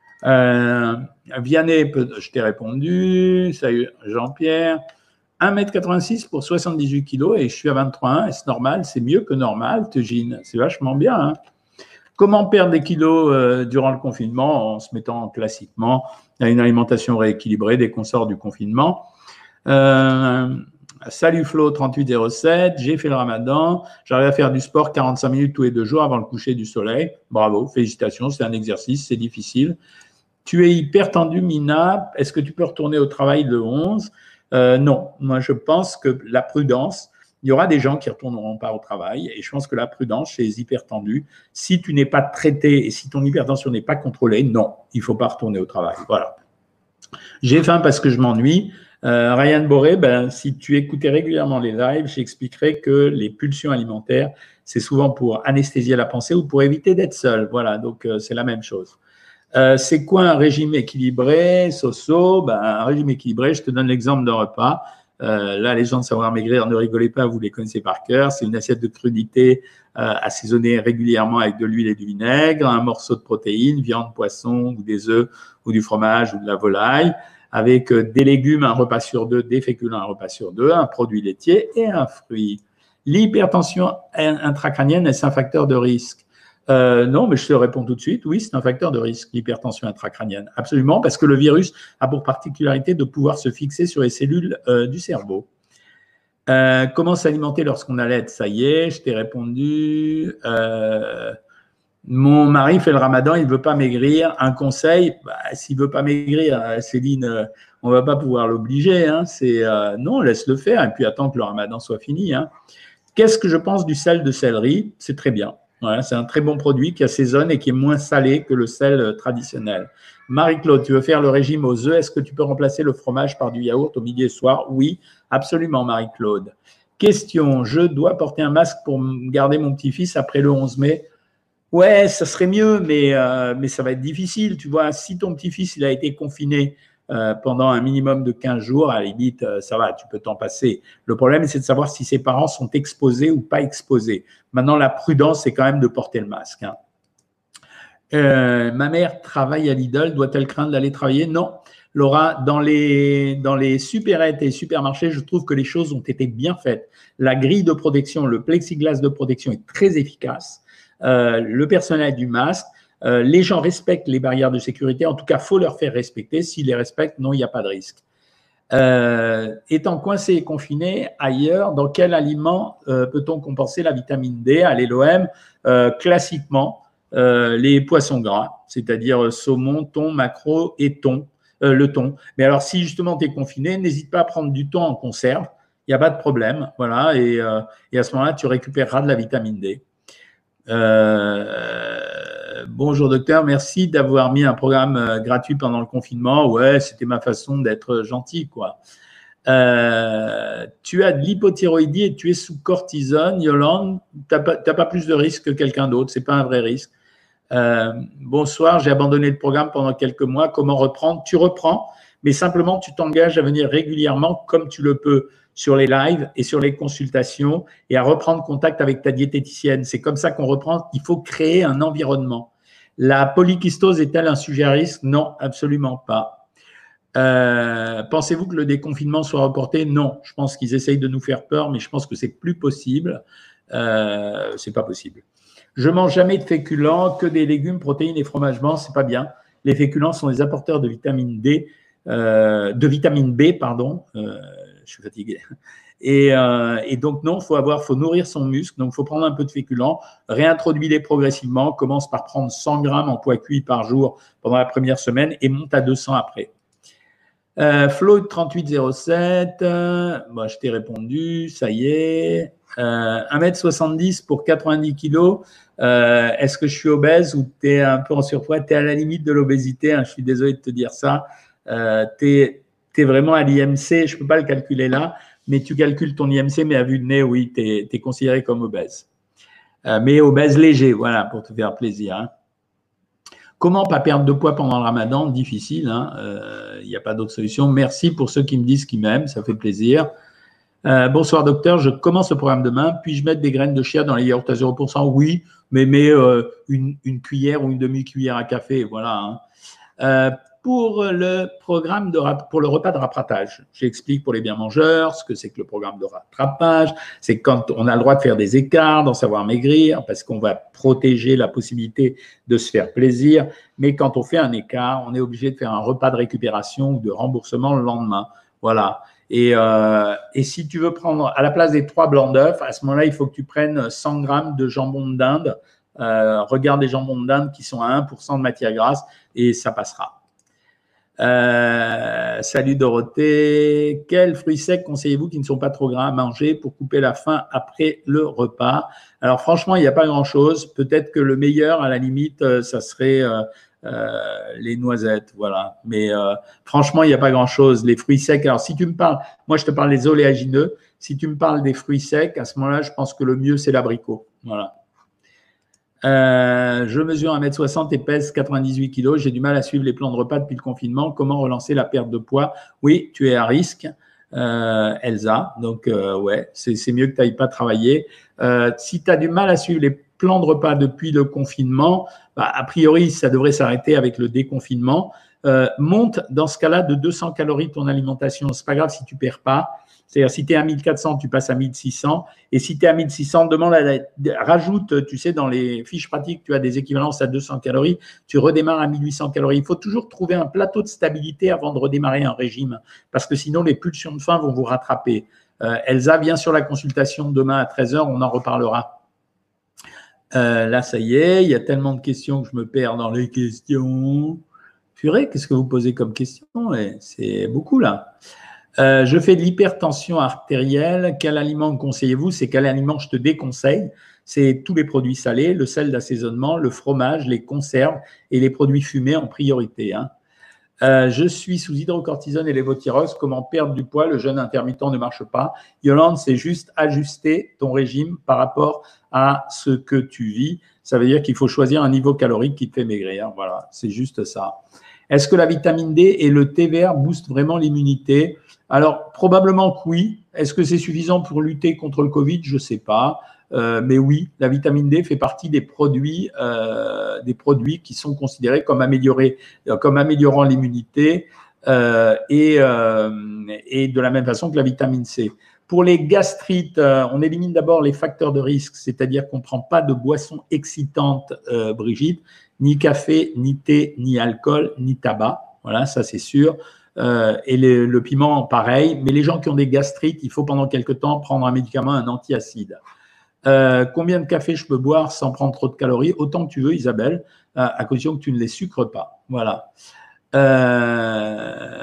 Euh, Vianney, je t'ai répondu. Salut Jean-Pierre. un mètre quatre-vingt-six pour soixante-dix-huit kilos et je suis à vingt-trois. Est-ce normal? C'est mieux que normal, Teugine. C'est vachement bien, hein. Comment perdre des kilos euh, durant le confinement en se mettant classiquement à une alimentation rééquilibrée dès qu'on sort du confinement? euh, Salut Flo trente-huit zéro sept, j'ai fait le ramadan, j'arrive à faire du sport quarante-cinq minutes tous les deux jours avant le coucher du soleil. Bravo, félicitations, c'est un exercice, c'est difficile. Tu es hyper tendu, Mina, est-ce que tu peux retourner au travail le onze? euh, Non, moi je pense que la prudence, il y aura des gens qui ne retourneront pas au travail et je pense que la prudence chez les hypertendus, si tu n'es pas traité et si ton hypertension n'est pas contrôlée, non, il ne faut pas retourner au travail. Voilà. J'ai faim parce que je m'ennuie. Euh, Ryan Boré, ben, si tu écoutais régulièrement les lives, j'expliquerai que les pulsions alimentaires, c'est souvent pour anesthésier la pensée ou pour éviter d'être seul. Voilà, donc euh, c'est la même chose. Euh, c'est quoi un régime équilibré, Soso? Ben, un régime équilibré, je te donne l'exemple d'un repas. Euh, là, les gens de Savoir Maigrir, ne rigolez pas, vous les connaissez par cœur. C'est une assiette de crudité euh, assaisonnée régulièrement avec de l'huile et du vinaigre, un morceau de protéines, viande, poisson, ou des œufs, ou du fromage, ou de la volaille, avec euh, des légumes, un repas sur deux, des féculents, un repas sur deux, un produit laitier et un fruit. L'hypertension intracrânienne, est-ce un facteur de risque? Euh, non, mais je te réponds tout de suite. Oui, c'est un facteur de risque, l'hypertension intracrânienne. Absolument, parce que le virus a pour particularité de pouvoir se fixer sur les cellules euh, du cerveau. Euh, comment s'alimenter lorsqu'on allaite? Ça y est, je t'ai répondu. Euh, mon mari fait le ramadan, il ne veut pas maigrir. Un conseil, bah, s'il ne veut pas maigrir, Céline, euh, on ne va pas pouvoir l'obliger. Hein. C'est euh, non, laisse-le faire et puis attends que le ramadan soit fini. Hein. Qu'est-ce que je pense du sel de céleri? C'est très bien. Voilà, c'est un très bon produit qui assaisonne et qui est moins salé que le sel traditionnel. Marie-Claude, tu veux faire le régime aux œufs? Est-ce que tu peux remplacer le fromage par du yaourt au midi et soir? Oui, absolument, Marie-Claude. Question, je dois porter un masque pour garder mon petit-fils après le onze mai? Ouais, ça serait mieux, mais, euh, mais ça va être difficile. Tu vois, si ton petit-fils il a été confiné Euh, pendant un minimum de quinze jours, à la limite, euh, ça va, tu peux t'en passer. Le problème, c'est de savoir si ses parents sont exposés ou pas exposés. Maintenant, la prudence, c'est quand même de porter le masque. Hein. Euh, ma mère travaille à Lidl, doit-elle craindre d'aller travailler? Non. Laura, dans les, dans les supérettes et supermarchés, je trouve que les choses ont été bien faites. La grille de protection, le plexiglas de protection est très efficace. Euh, le personnel du masque, Euh, les gens respectent les barrières de sécurité. En tout cas, il faut leur faire respecter. S'ils les respectent, non, il n'y a pas de risque. Euh, étant coincé et confiné ailleurs, dans quel aliment euh, peut-on compenser la vitamine D à l'E L O M? euh, Classiquement, euh, les poissons gras, c'est-à-dire saumon, thon, maquereau et thon, euh, le thon. Mais alors, si justement tu es confiné, n'hésite pas à prendre du thon en conserve. il n'y a pas de problème. Voilà, et, euh, et à ce moment-là, tu récupéreras de la vitamine D. Euh, bonjour docteur, merci d'avoir mis un programme euh, gratuit pendant le confinement. Ouais, c'était ma façon d'être gentil, quoi. Euh, tu as de l'hypothyroïdie et tu es sous cortisone, Yolande, tu n'as pas, pas plus de risque que quelqu'un d'autre, ce n'est pas un vrai risque. Euh, bonsoir, j'ai abandonné le programme pendant quelques mois, comment reprendre? Tu reprends, mais simplement tu t'engages à venir régulièrement comme tu le peux sur les lives et sur les consultations et à reprendre contact avec ta diététicienne. C'est comme ça qu'on reprend, il faut créer un environnement. La polykystose est-elle un sujet à risque? Non, absolument pas. Euh, pensez-vous que le déconfinement soit reporté? Non, je pense qu'ils essayent de nous faire peur, mais je pense que c'est plus possible. Euh, c'est pas possible. Je mange jamais de féculents, que des légumes, protéines et fromages blancs, c'est pas bien. Les féculents sont des apporteurs de vitamine D, euh, de vitamine B, pardon. Euh, je suis fatigué. Et, euh, et donc non, faut avoir, faut nourrir son muscle. Donc faut prendre un peu de féculents, réintroduis-les progressivement. Commence par prendre cent grammes en poids cuit par jour pendant la première semaine et monte à deux cents après. Euh, Flo trente-huit zéro sept, euh, bon, je t'ai répondu, ça y est. Euh, un mètre soixante-dix pour quatre-vingt-dix kilos. Euh, Est-ce que je suis obèse ou tu es un peu en surpoids? Tu es à la limite de l'obésité, hein, je suis désolé de te dire ça. Euh, tu es, es vraiment à l'I M C, je ne peux pas le calculer là, mais tu calcules ton I M C, mais à vue de nez, oui, tu es, es considéré comme obèse. Euh, mais obèse léger, voilà, pour te faire plaisir. Hein. Comment pas perdre de poids pendant le ramadan? Difficile, il hein, n'y euh, a pas d'autre solution. Merci pour ceux qui me disent qu'ils m'aiment, ça fait plaisir. Euh, bonsoir docteur, je commence le programme demain. Puis-je mettre des graines de chia dans les yaourts à zéro pour cent? Oui, mais mets euh, une, une cuillère ou une demi-cuillère à café. Voilà. Hein. Euh, pour le programme de pour le repas de rattrapage, j'explique pour les bien mangeurs ce que c'est que le programme de rattrapage. C'est quand on a le droit de faire des écarts, d'en savoir maigrir, parce qu'on va protéger la possibilité de se faire plaisir. Mais quand on fait un écart, on est obligé de faire un repas de récupération ou de remboursement le lendemain. Voilà. Et, euh, et si tu veux prendre à la place des trois blancs d'œufs, à ce moment-là, il faut que tu prennes cent grammes de jambon d'Inde. Euh, regarde les jambons d'Inde qui sont à un pour cent de matière grasse et ça passera. Euh, salut Dorothée. Quels fruits secs conseillez-vous qui ne sont pas trop gras à manger pour couper la faim après le repas? Alors franchement, il n'y a pas grand-chose. Peut-être que le meilleur, à la limite, ça serait euh, euh, les noisettes, voilà. Mais euh, franchement, il n'y a pas grand-chose. Les fruits secs. Alors si tu me parles, moi je te parle des oléagineux. Si tu me parles des fruits secs, à ce moment-là, je pense que le mieux c'est l'abricot. Voilà. Euh, je mesure un mètre soixante et pèse quatre-vingt-dix-huit kilos. J'ai du mal à suivre les plans de repas depuis le confinement. Comment relancer la perte de poids? Oui, tu es à risque, euh, Elsa. Donc, euh, ouais, c'est mieux que tu n'ailles pas travailler. Euh, si tu as du mal à suivre les plans de repas depuis le confinement, bah, a priori, ça devrait s'arrêter avec le déconfinement. Euh, monte dans ce cas-là de deux cents calories ton alimentation. C'est pas grave si tu ne perds pas. C'est-à-dire, si tu es à mille quatre cents, tu passes à mille six cents. Et si tu es à mille six cents, demande à la, rajoute, tu sais, dans les fiches pratiques, tu as des équivalences à deux cents calories, tu redémarres à mille huit cents calories. Il faut toujours trouver un plateau de stabilité avant de redémarrer un régime, parce que sinon, les pulsions de faim vont vous rattraper. Euh, Elsa, viens sur la consultation demain à treize heures, on en reparlera. Euh, là, ça y est, il y a tellement de questions que je me perds dans les questions. Purée, qu'est-ce que vous posez comme question? C'est beaucoup, là. Euh, je fais de l'hypertension artérielle. Quel aliment conseillez-vous? C'est quel aliment je te déconseille? C'est tous les produits salés, le sel d'assaisonnement, le fromage, les conserves et les produits fumés en priorité. Hein. Euh, je suis sous hydrocortisone et lévothyrox. Comment perdre du poids? Le jeûne intermittent ne marche pas. Yolande, c'est juste ajuster ton régime par rapport à ce que tu vis. Ça veut dire qu'il faut choisir un niveau calorique qui te fait maigrir. Voilà, c'est juste ça. Est-ce que la vitamine D et le thé vert boostent vraiment l'immunité? Alors, probablement que oui. Est-ce que c'est suffisant pour lutter contre le Covid? Je ne sais pas. Euh, mais oui, la vitamine D fait partie des produits, euh, des produits qui sont considérés comme, améliorés, comme améliorant l'immunité euh, et, euh, et de la même façon que la vitamine C. Pour les gastrites, euh, on élimine d'abord les facteurs de risque, c'est-à-dire qu'on ne prend pas de boissons excitantes, euh, Brigitte, ni café, ni thé, ni alcool, ni tabac. Voilà, ça c'est sûr. Euh, et le, le piment, pareil. Mais les gens qui ont des gastrites, il faut pendant quelque temps prendre un médicament, un antiacide. Euh, combien de café je peux boire sans prendre trop de calories? Autant que tu veux, Isabelle, à, à condition que tu ne les sucres pas. Voilà. Euh,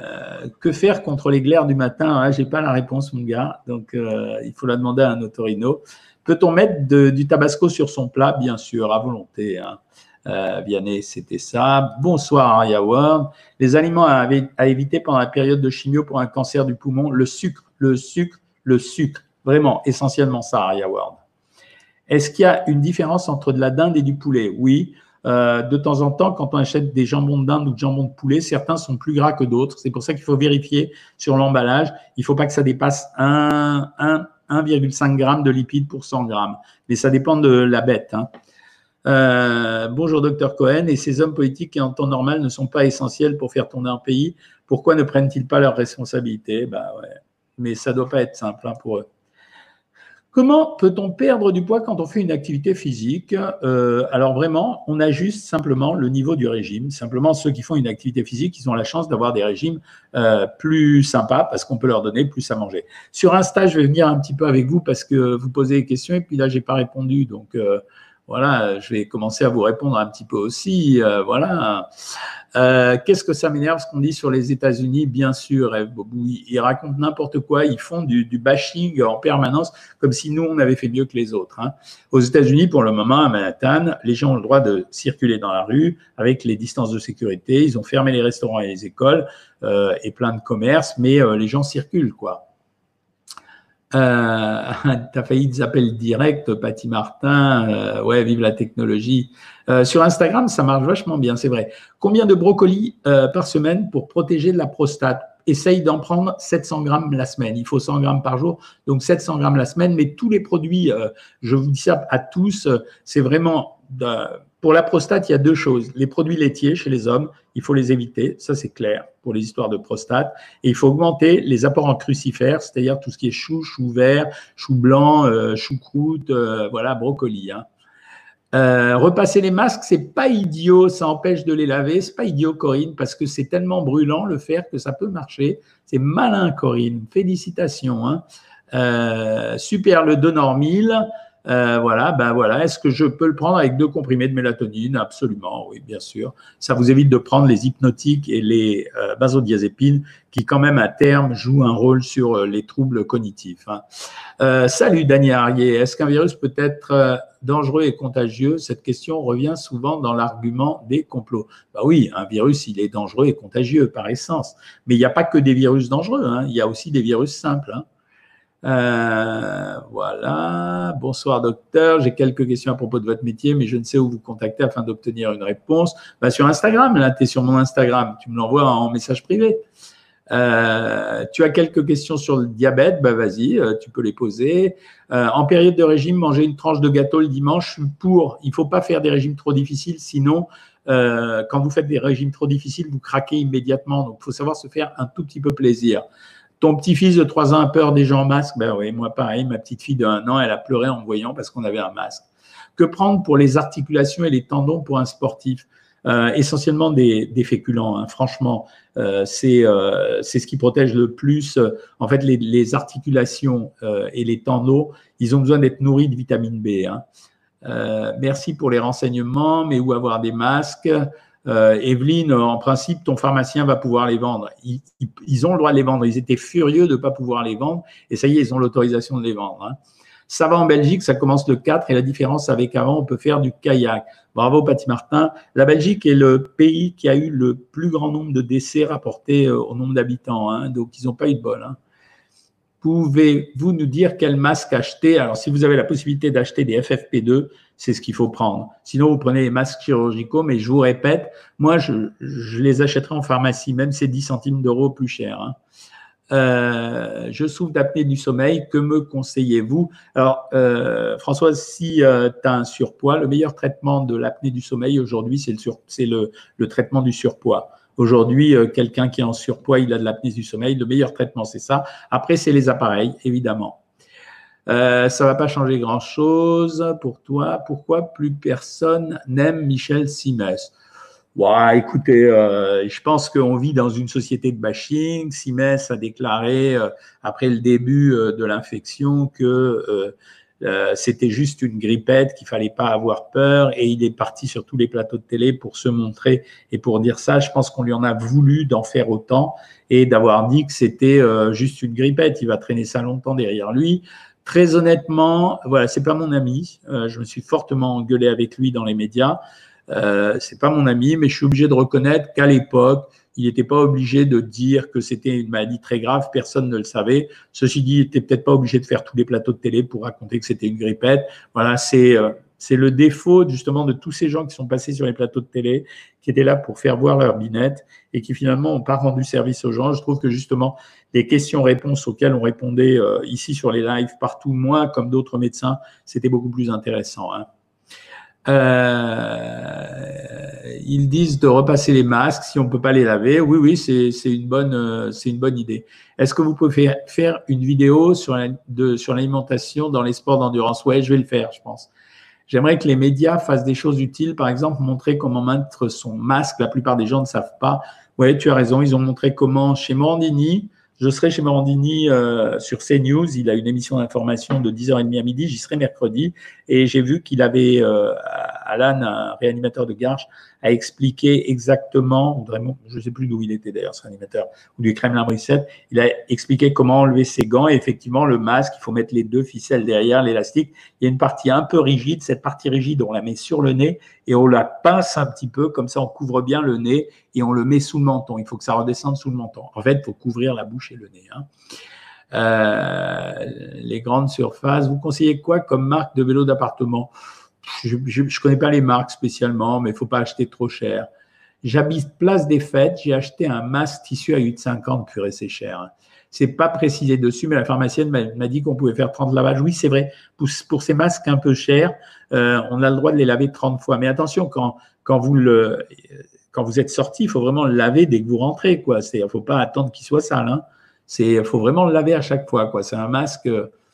que faire contre les glaires du matin? Ah, j'ai pas la réponse, mon gars, donc euh, il faut la demander à un otorino. Peut-on mettre de, du tabasco sur son plat? Bien sûr, à volonté. Hein. Euh, Vianney, c'était ça. Bonsoir, Aria Ward. Les aliments à, à éviter pendant la période de chimio pour un cancer du poumon, le sucre, le sucre, le sucre. Vraiment, essentiellement ça, Aria Ward. Est-ce qu'il y a une différence entre de la dinde et du poulet? Oui. Euh, de temps en temps, quand on achète des jambons de dinde ou de jambons de poulet, certains sont plus gras que d'autres. C'est pour ça qu'il faut vérifier sur l'emballage. Il ne faut pas que ça dépasse un virgule cinq grammes de lipides pour cent grammes. Mais ça dépend de la bête. Hein. Euh, bonjour, docteur Cohen. Et ces hommes politiques qui, en temps normal, ne sont pas essentiels pour faire tourner un pays, pourquoi ne prennent-ils pas leurs responsabilités? Ben ouais. Mais ça ne doit pas être simple hein, pour eux. Comment peut-on perdre du poids quand on fait une activité physique? euh, Alors vraiment, on ajuste simplement le niveau du régime. Simplement, ceux qui font une activité physique, ils ont la chance d'avoir des régimes euh, plus sympas parce qu'on peut leur donner plus à manger. Sur Insta, je vais venir un petit peu avec vous parce que vous posez des questions et puis là, j'ai pas répondu. Donc euh, voilà, je vais commencer à vous répondre un petit peu aussi. Euh, voilà. Euh, Qu'est-ce que ça m'énerve ce qu'on dit sur les États-Unis? Bien sûr, ils racontent n'importe quoi, ils font du, du bashing en permanence, comme si nous, on avait fait mieux que les autres. Hein. Aux États-Unis, pour le moment, à Manhattan, les gens ont le droit de circuler dans la rue avec les distances de sécurité. Ils ont fermé les restaurants et les écoles euh, et plein de commerces, mais euh, les gens circulent, quoi. Euh, T'as failli des appels directs, Patty Martin. Euh, ouais, vive la technologie. Euh, sur Instagram, ça marche vachement bien, c'est vrai. Combien de brocolis euh, par semaine pour protéger de la prostate? Essaye d'en prendre sept cents grammes la semaine. Il faut cent grammes par jour, donc sept cents grammes la semaine. Mais tous les produits, euh, je vous dis ça à tous, euh, c'est vraiment… De, pour la prostate, il y a deux choses. Les produits laitiers chez les hommes, il faut les éviter, ça c'est clair pour les histoires de prostate. Et il faut augmenter les apports en crucifères, c'est-à-dire tout ce qui est chou, chou vert, chou blanc, euh, choucroute, euh, voilà, brocoli. Hein. Euh, repasser les masques, c'est pas idiot, ça empêche de les laver. C'est pas idiot, Corinne, parce que c'est tellement brûlant le fer que ça peut marcher. C'est malin, Corinne. Félicitations. Hein. Euh, super, le Donormil. Euh, voilà, ben voilà. Est-ce que je peux le prendre avec deux comprimés de mélatonine? Absolument, oui, bien sûr. Ça vous évite de prendre les hypnotiques et les euh, benzodiazépines qui, quand même, à terme, jouent un rôle sur euh, les troubles cognitifs. Hein. Euh, salut, Daniel Arié. Est-ce qu'un virus peut être euh, dangereux et contagieux? Cette question revient souvent dans l'argument des complots. Bah oui, un virus, il est dangereux et contagieux par essence. Mais il n'y a pas que des virus dangereux. Hein. Il y a aussi des virus simples. Hein. Euh, voilà. Bonsoir docteur, j'ai quelques questions à propos de votre métier, mais je ne sais où vous contacter afin d'obtenir une réponse. Bah, sur Instagram, là, tu es sur mon Instagram, tu me l'envoies en message privé. Euh, tu as quelques questions sur le diabète, bah vas-y, euh, tu peux les poser. Euh, en période de régime, manger une tranche de gâteau le dimanche, pour. Il ne faut pas faire des régimes trop difficiles, sinon, euh, quand vous faites des régimes trop difficiles, vous craquez immédiatement. Donc, il faut savoir se faire un tout petit peu plaisir. Ton petit-fils de trois ans a peur des gens en masque? Ben oui, moi pareil, ma petite fille de un an, elle a pleuré en me voyant parce qu'on avait un masque. Que prendre pour les articulations et les tendons pour un sportif? euh, Essentiellement des, des féculents, hein. Franchement, euh, c'est euh, c'est ce qui protège le plus. En fait, les, les articulations euh, et les tendons, ils ont besoin d'être nourris de vitamine B. Hein. Euh, merci pour les renseignements, mais où avoir des masques? Euh, Evelyne, en principe, ton pharmacien va pouvoir les vendre. Ils, ils, ils ont le droit de les vendre. Ils étaient furieux de ne pas pouvoir les vendre. Et ça y est, ils ont l'autorisation de les vendre. Hein. Ça va en Belgique, ça commence le quatre. Et la différence avec avant, on peut faire du kayak. Bravo, Patty Martin. La Belgique est le pays qui a eu le plus grand nombre de décès rapportés au nombre d'habitants. Hein. Donc, ils n'ont pas eu de bol. Hein. Pouvez-vous nous dire quel masque acheter? Alors, si vous avez la possibilité d'acheter des F F P deux, c'est ce qu'il faut prendre. Sinon, vous prenez les masques chirurgicaux, mais je vous répète, moi, je, je les achèterai en pharmacie, même c'est dix centimes d'euros plus cher. Hein. Euh, je souffre d'apnée du sommeil, que me conseillez-vous? Alors, euh, Françoise, si euh, tu as un surpoids, le meilleur traitement de l'apnée du sommeil aujourd'hui, c'est le, sur, c'est le, le traitement du surpoids. Aujourd'hui, euh, quelqu'un qui est en surpoids, il a de l'apnée du sommeil. Le meilleur traitement, c'est ça. Après, c'est les appareils, évidemment. Euh, ça ne va pas changer grand-chose pour toi. Pourquoi plus personne n'aime Michel Simès? Ouais, écoutez, euh, je pense qu'on vit dans une société de bashing. Simès a déclaré, euh, après le début euh, de l'infection, que… Euh, euh, c'était juste une grippette, qu'il fallait pas avoir peur, et il est parti sur tous les plateaux de télé pour se montrer et pour dire ça. Je pense qu'on lui en a voulu d'en faire autant et d'avoir dit que c'était euh, juste une grippette. Il va traîner ça longtemps derrière lui. Très honnêtement, voilà, c'est pas mon ami. Euh, je me suis fortement engueulé avec lui dans les médias. Euh, c'est pas mon ami, mais je suis obligé de reconnaître qu'à l'époque, il n'était pas obligé de dire que c'était une maladie très grave, personne ne le savait. Ceci dit, il n'était peut-être pas obligé de faire tous les plateaux de télé pour raconter que c'était une grippette. Voilà, c'est euh, c'est le défaut justement de tous ces gens qui sont passés sur les plateaux de télé, qui étaient là pour faire voir leur binette et qui finalement n'ont pas rendu service aux gens. Je trouve que justement, les questions-réponses auxquelles on répondait euh, ici sur les lives, partout, moi comme d'autres médecins, c'était beaucoup plus intéressant, hein. Euh, ils disent de repasser les masques si on peut pas les laver. Oui, oui, c'est c'est une bonne euh, c'est une bonne idée. Est-ce que vous pouvez faire, faire une vidéo sur la, de sur l'alimentation dans les sports d'endurance? Ouais, je vais le faire, je pense. J'aimerais que les médias fassent des choses utiles, par exemple montrer comment mettre son masque. La plupart des gens ne savent pas. Ouais, tu as raison. Ils ont montré comment chez Morandini. Je serai chez Morandini euh, sur CNews. Il a une émission d'information de dix heures trente à midi. J'y serai mercredi. Et j'ai vu qu'il avait, euh, Alan, un réanimateur de Garches, a expliqué exactement, vraiment, je ne sais plus d'où il était d'ailleurs, ce réanimateur, ou du Kremlin-Bicêtre. Il a expliqué comment enlever ses gants. Et effectivement, le masque, il faut mettre les deux ficelles derrière, l'élastique. Il y a une partie un peu rigide. Cette partie rigide, on la met sur le nez et on la pince un petit peu. Comme ça, on couvre bien le nez et on le met sous le menton. Il faut que ça redescende sous le menton. En fait, il faut couvrir la bouche et le nez, hein. Euh, les grandes surfaces, vous conseillez quoi comme marque de vélo d'appartement? Je ne connais pas les marques spécialement, mais il ne faut pas acheter trop cher. J'habite Place des Fêtes, j'ai acheté un masque tissu à huit cinquante, purée, c'est cher. C'est pas précisé dessus, mais la pharmacienne m'a dit qu'on pouvait faire trente lavages. Oui, c'est vrai, pour, pour ces masques un peu chers, euh, on a le droit de les laver trente fois. Mais attention, quand, quand, vous, le, quand vous êtes sorti, il faut vraiment le laver dès que vous rentrez, quoi. Il ne faut pas attendre qu'il soit sale, hein. Il faut vraiment le laver à chaque fois, quoi. C'est un masque…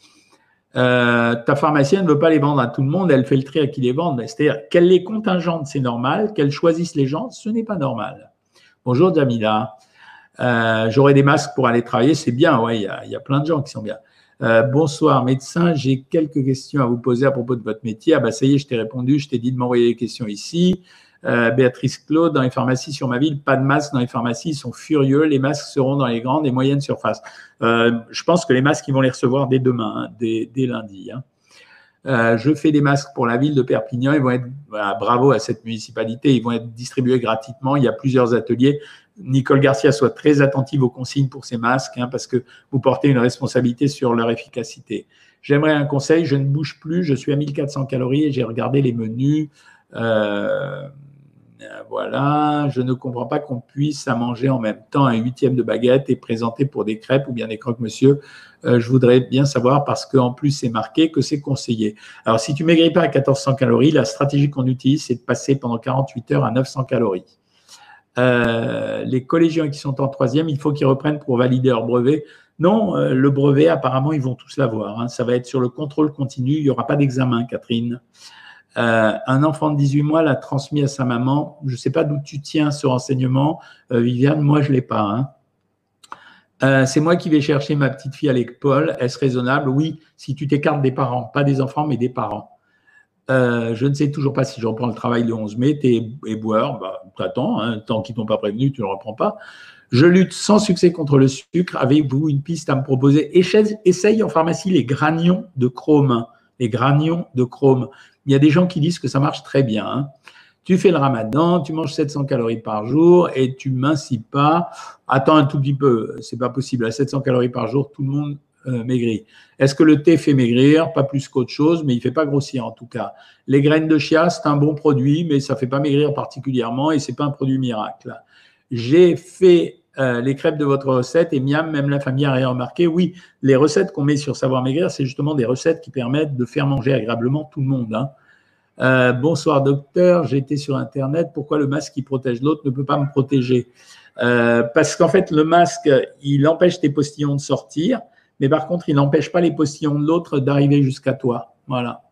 Euh, ta pharmacienne ne veut pas les vendre à tout le monde, elle fait le tri à qui les vend. C'est-à-dire qu'elle les contingente, c'est normal. Qu'elle choisisse les gens, ce n'est pas normal. Bonjour Jamila. Euh, J'aurai des masques pour aller travailler, c'est bien. Ouais, il y a, y a plein de gens qui sont bien. Euh, bonsoir médecin, j'ai quelques questions à vous poser à propos de votre métier. Ah bah ça y est, je t'ai répondu, je t'ai dit de m'envoyer les questions ici. Euh, Béatrice Claude, dans les pharmacies sur ma ville, pas de masques dans les pharmacies, ils sont furieux. Les masques seront dans les grandes et moyennes surfaces. Euh, je pense que les masques, ils vont les recevoir dès demain, hein, dès, dès lundi, hein. Euh, je fais des masques pour la ville de Perpignan. Ils vont être, voilà, bravo à cette municipalité, ils vont être distribués gratuitement. Il y a plusieurs ateliers. Nicole Garcia soit très attentive aux consignes pour ces masques, hein, parce que vous portez une responsabilité sur leur efficacité. J'aimerais un conseil. Je ne bouge plus. Je suis à mille quatre cents calories et j'ai regardé les menus. Euh, Voilà, je ne comprends pas qu'on puisse à manger en même temps un huitième de baguette et présenter pour des crêpes ou bien des croque-monsieur. Euh, je voudrais bien savoir parce qu'en plus, c'est marqué que c'est conseillé. Alors, si tu ne maigris pas à quatorze cents calories, la stratégie qu'on utilise, c'est de passer pendant quarante-huit heures à neuf cents calories. Euh, les collégiens qui sont en troisième, il faut qu'ils reprennent pour valider leur brevet. Non, euh, le brevet, apparemment, ils vont tous l'avoir, hein. Ça va être sur le contrôle continu. Il n'y aura pas d'examen, Catherine. Euh, un enfant de dix-huit mois l'a transmis à sa maman. Je ne sais pas d'où tu tiens ce renseignement, euh, Viviane, moi je ne l'ai pas, hein. Euh, c'est moi qui vais chercher ma petite fille à l'école. Est-ce raisonnable? Oui, si tu t'écartes des parents, pas des enfants, mais des parents. Euh, je ne sais toujours pas si je reprends le travail le onze mai. T'es éboueur, bah, t'attends, hein, tant qu'ils t'ont pas prévenu, tu ne le reprends pas. Je lutte sans succès contre le sucre. Avez-vous une piste à me proposer? Essaye en pharmacie les granions de chrome. Les granions de chrome. Il y a des gens qui disent que ça marche très bien, hein. Tu fais le ramadan, tu manges sept cents calories par jour et tu mincis pas. Attends un tout petit peu, c'est pas possible. À sept cents calories par jour, tout le monde euh, maigrit. Est-ce que le thé fait maigrir? Pas plus qu'autre chose, mais il fait pas grossir en tout cas. Les graines de chia, c'est un bon produit, mais ça fait pas maigrir particulièrement et c'est pas un produit miracle. J'ai fait Euh, les crêpes de votre recette et miam, même la famille a rien remarqué. Oui, les recettes qu'on met sur Savoir Maigrir, c'est justement des recettes qui permettent de faire manger agréablement tout le monde, hein. Euh, bonsoir docteur, j'ai été sur Internet. Pourquoi le masque qui protège l'autre ne peut pas me protéger? euh, Parce qu'en fait, le masque, il empêche tes postillons de sortir, mais par contre, il n'empêche pas les postillons de l'autre d'arriver jusqu'à toi. Voilà.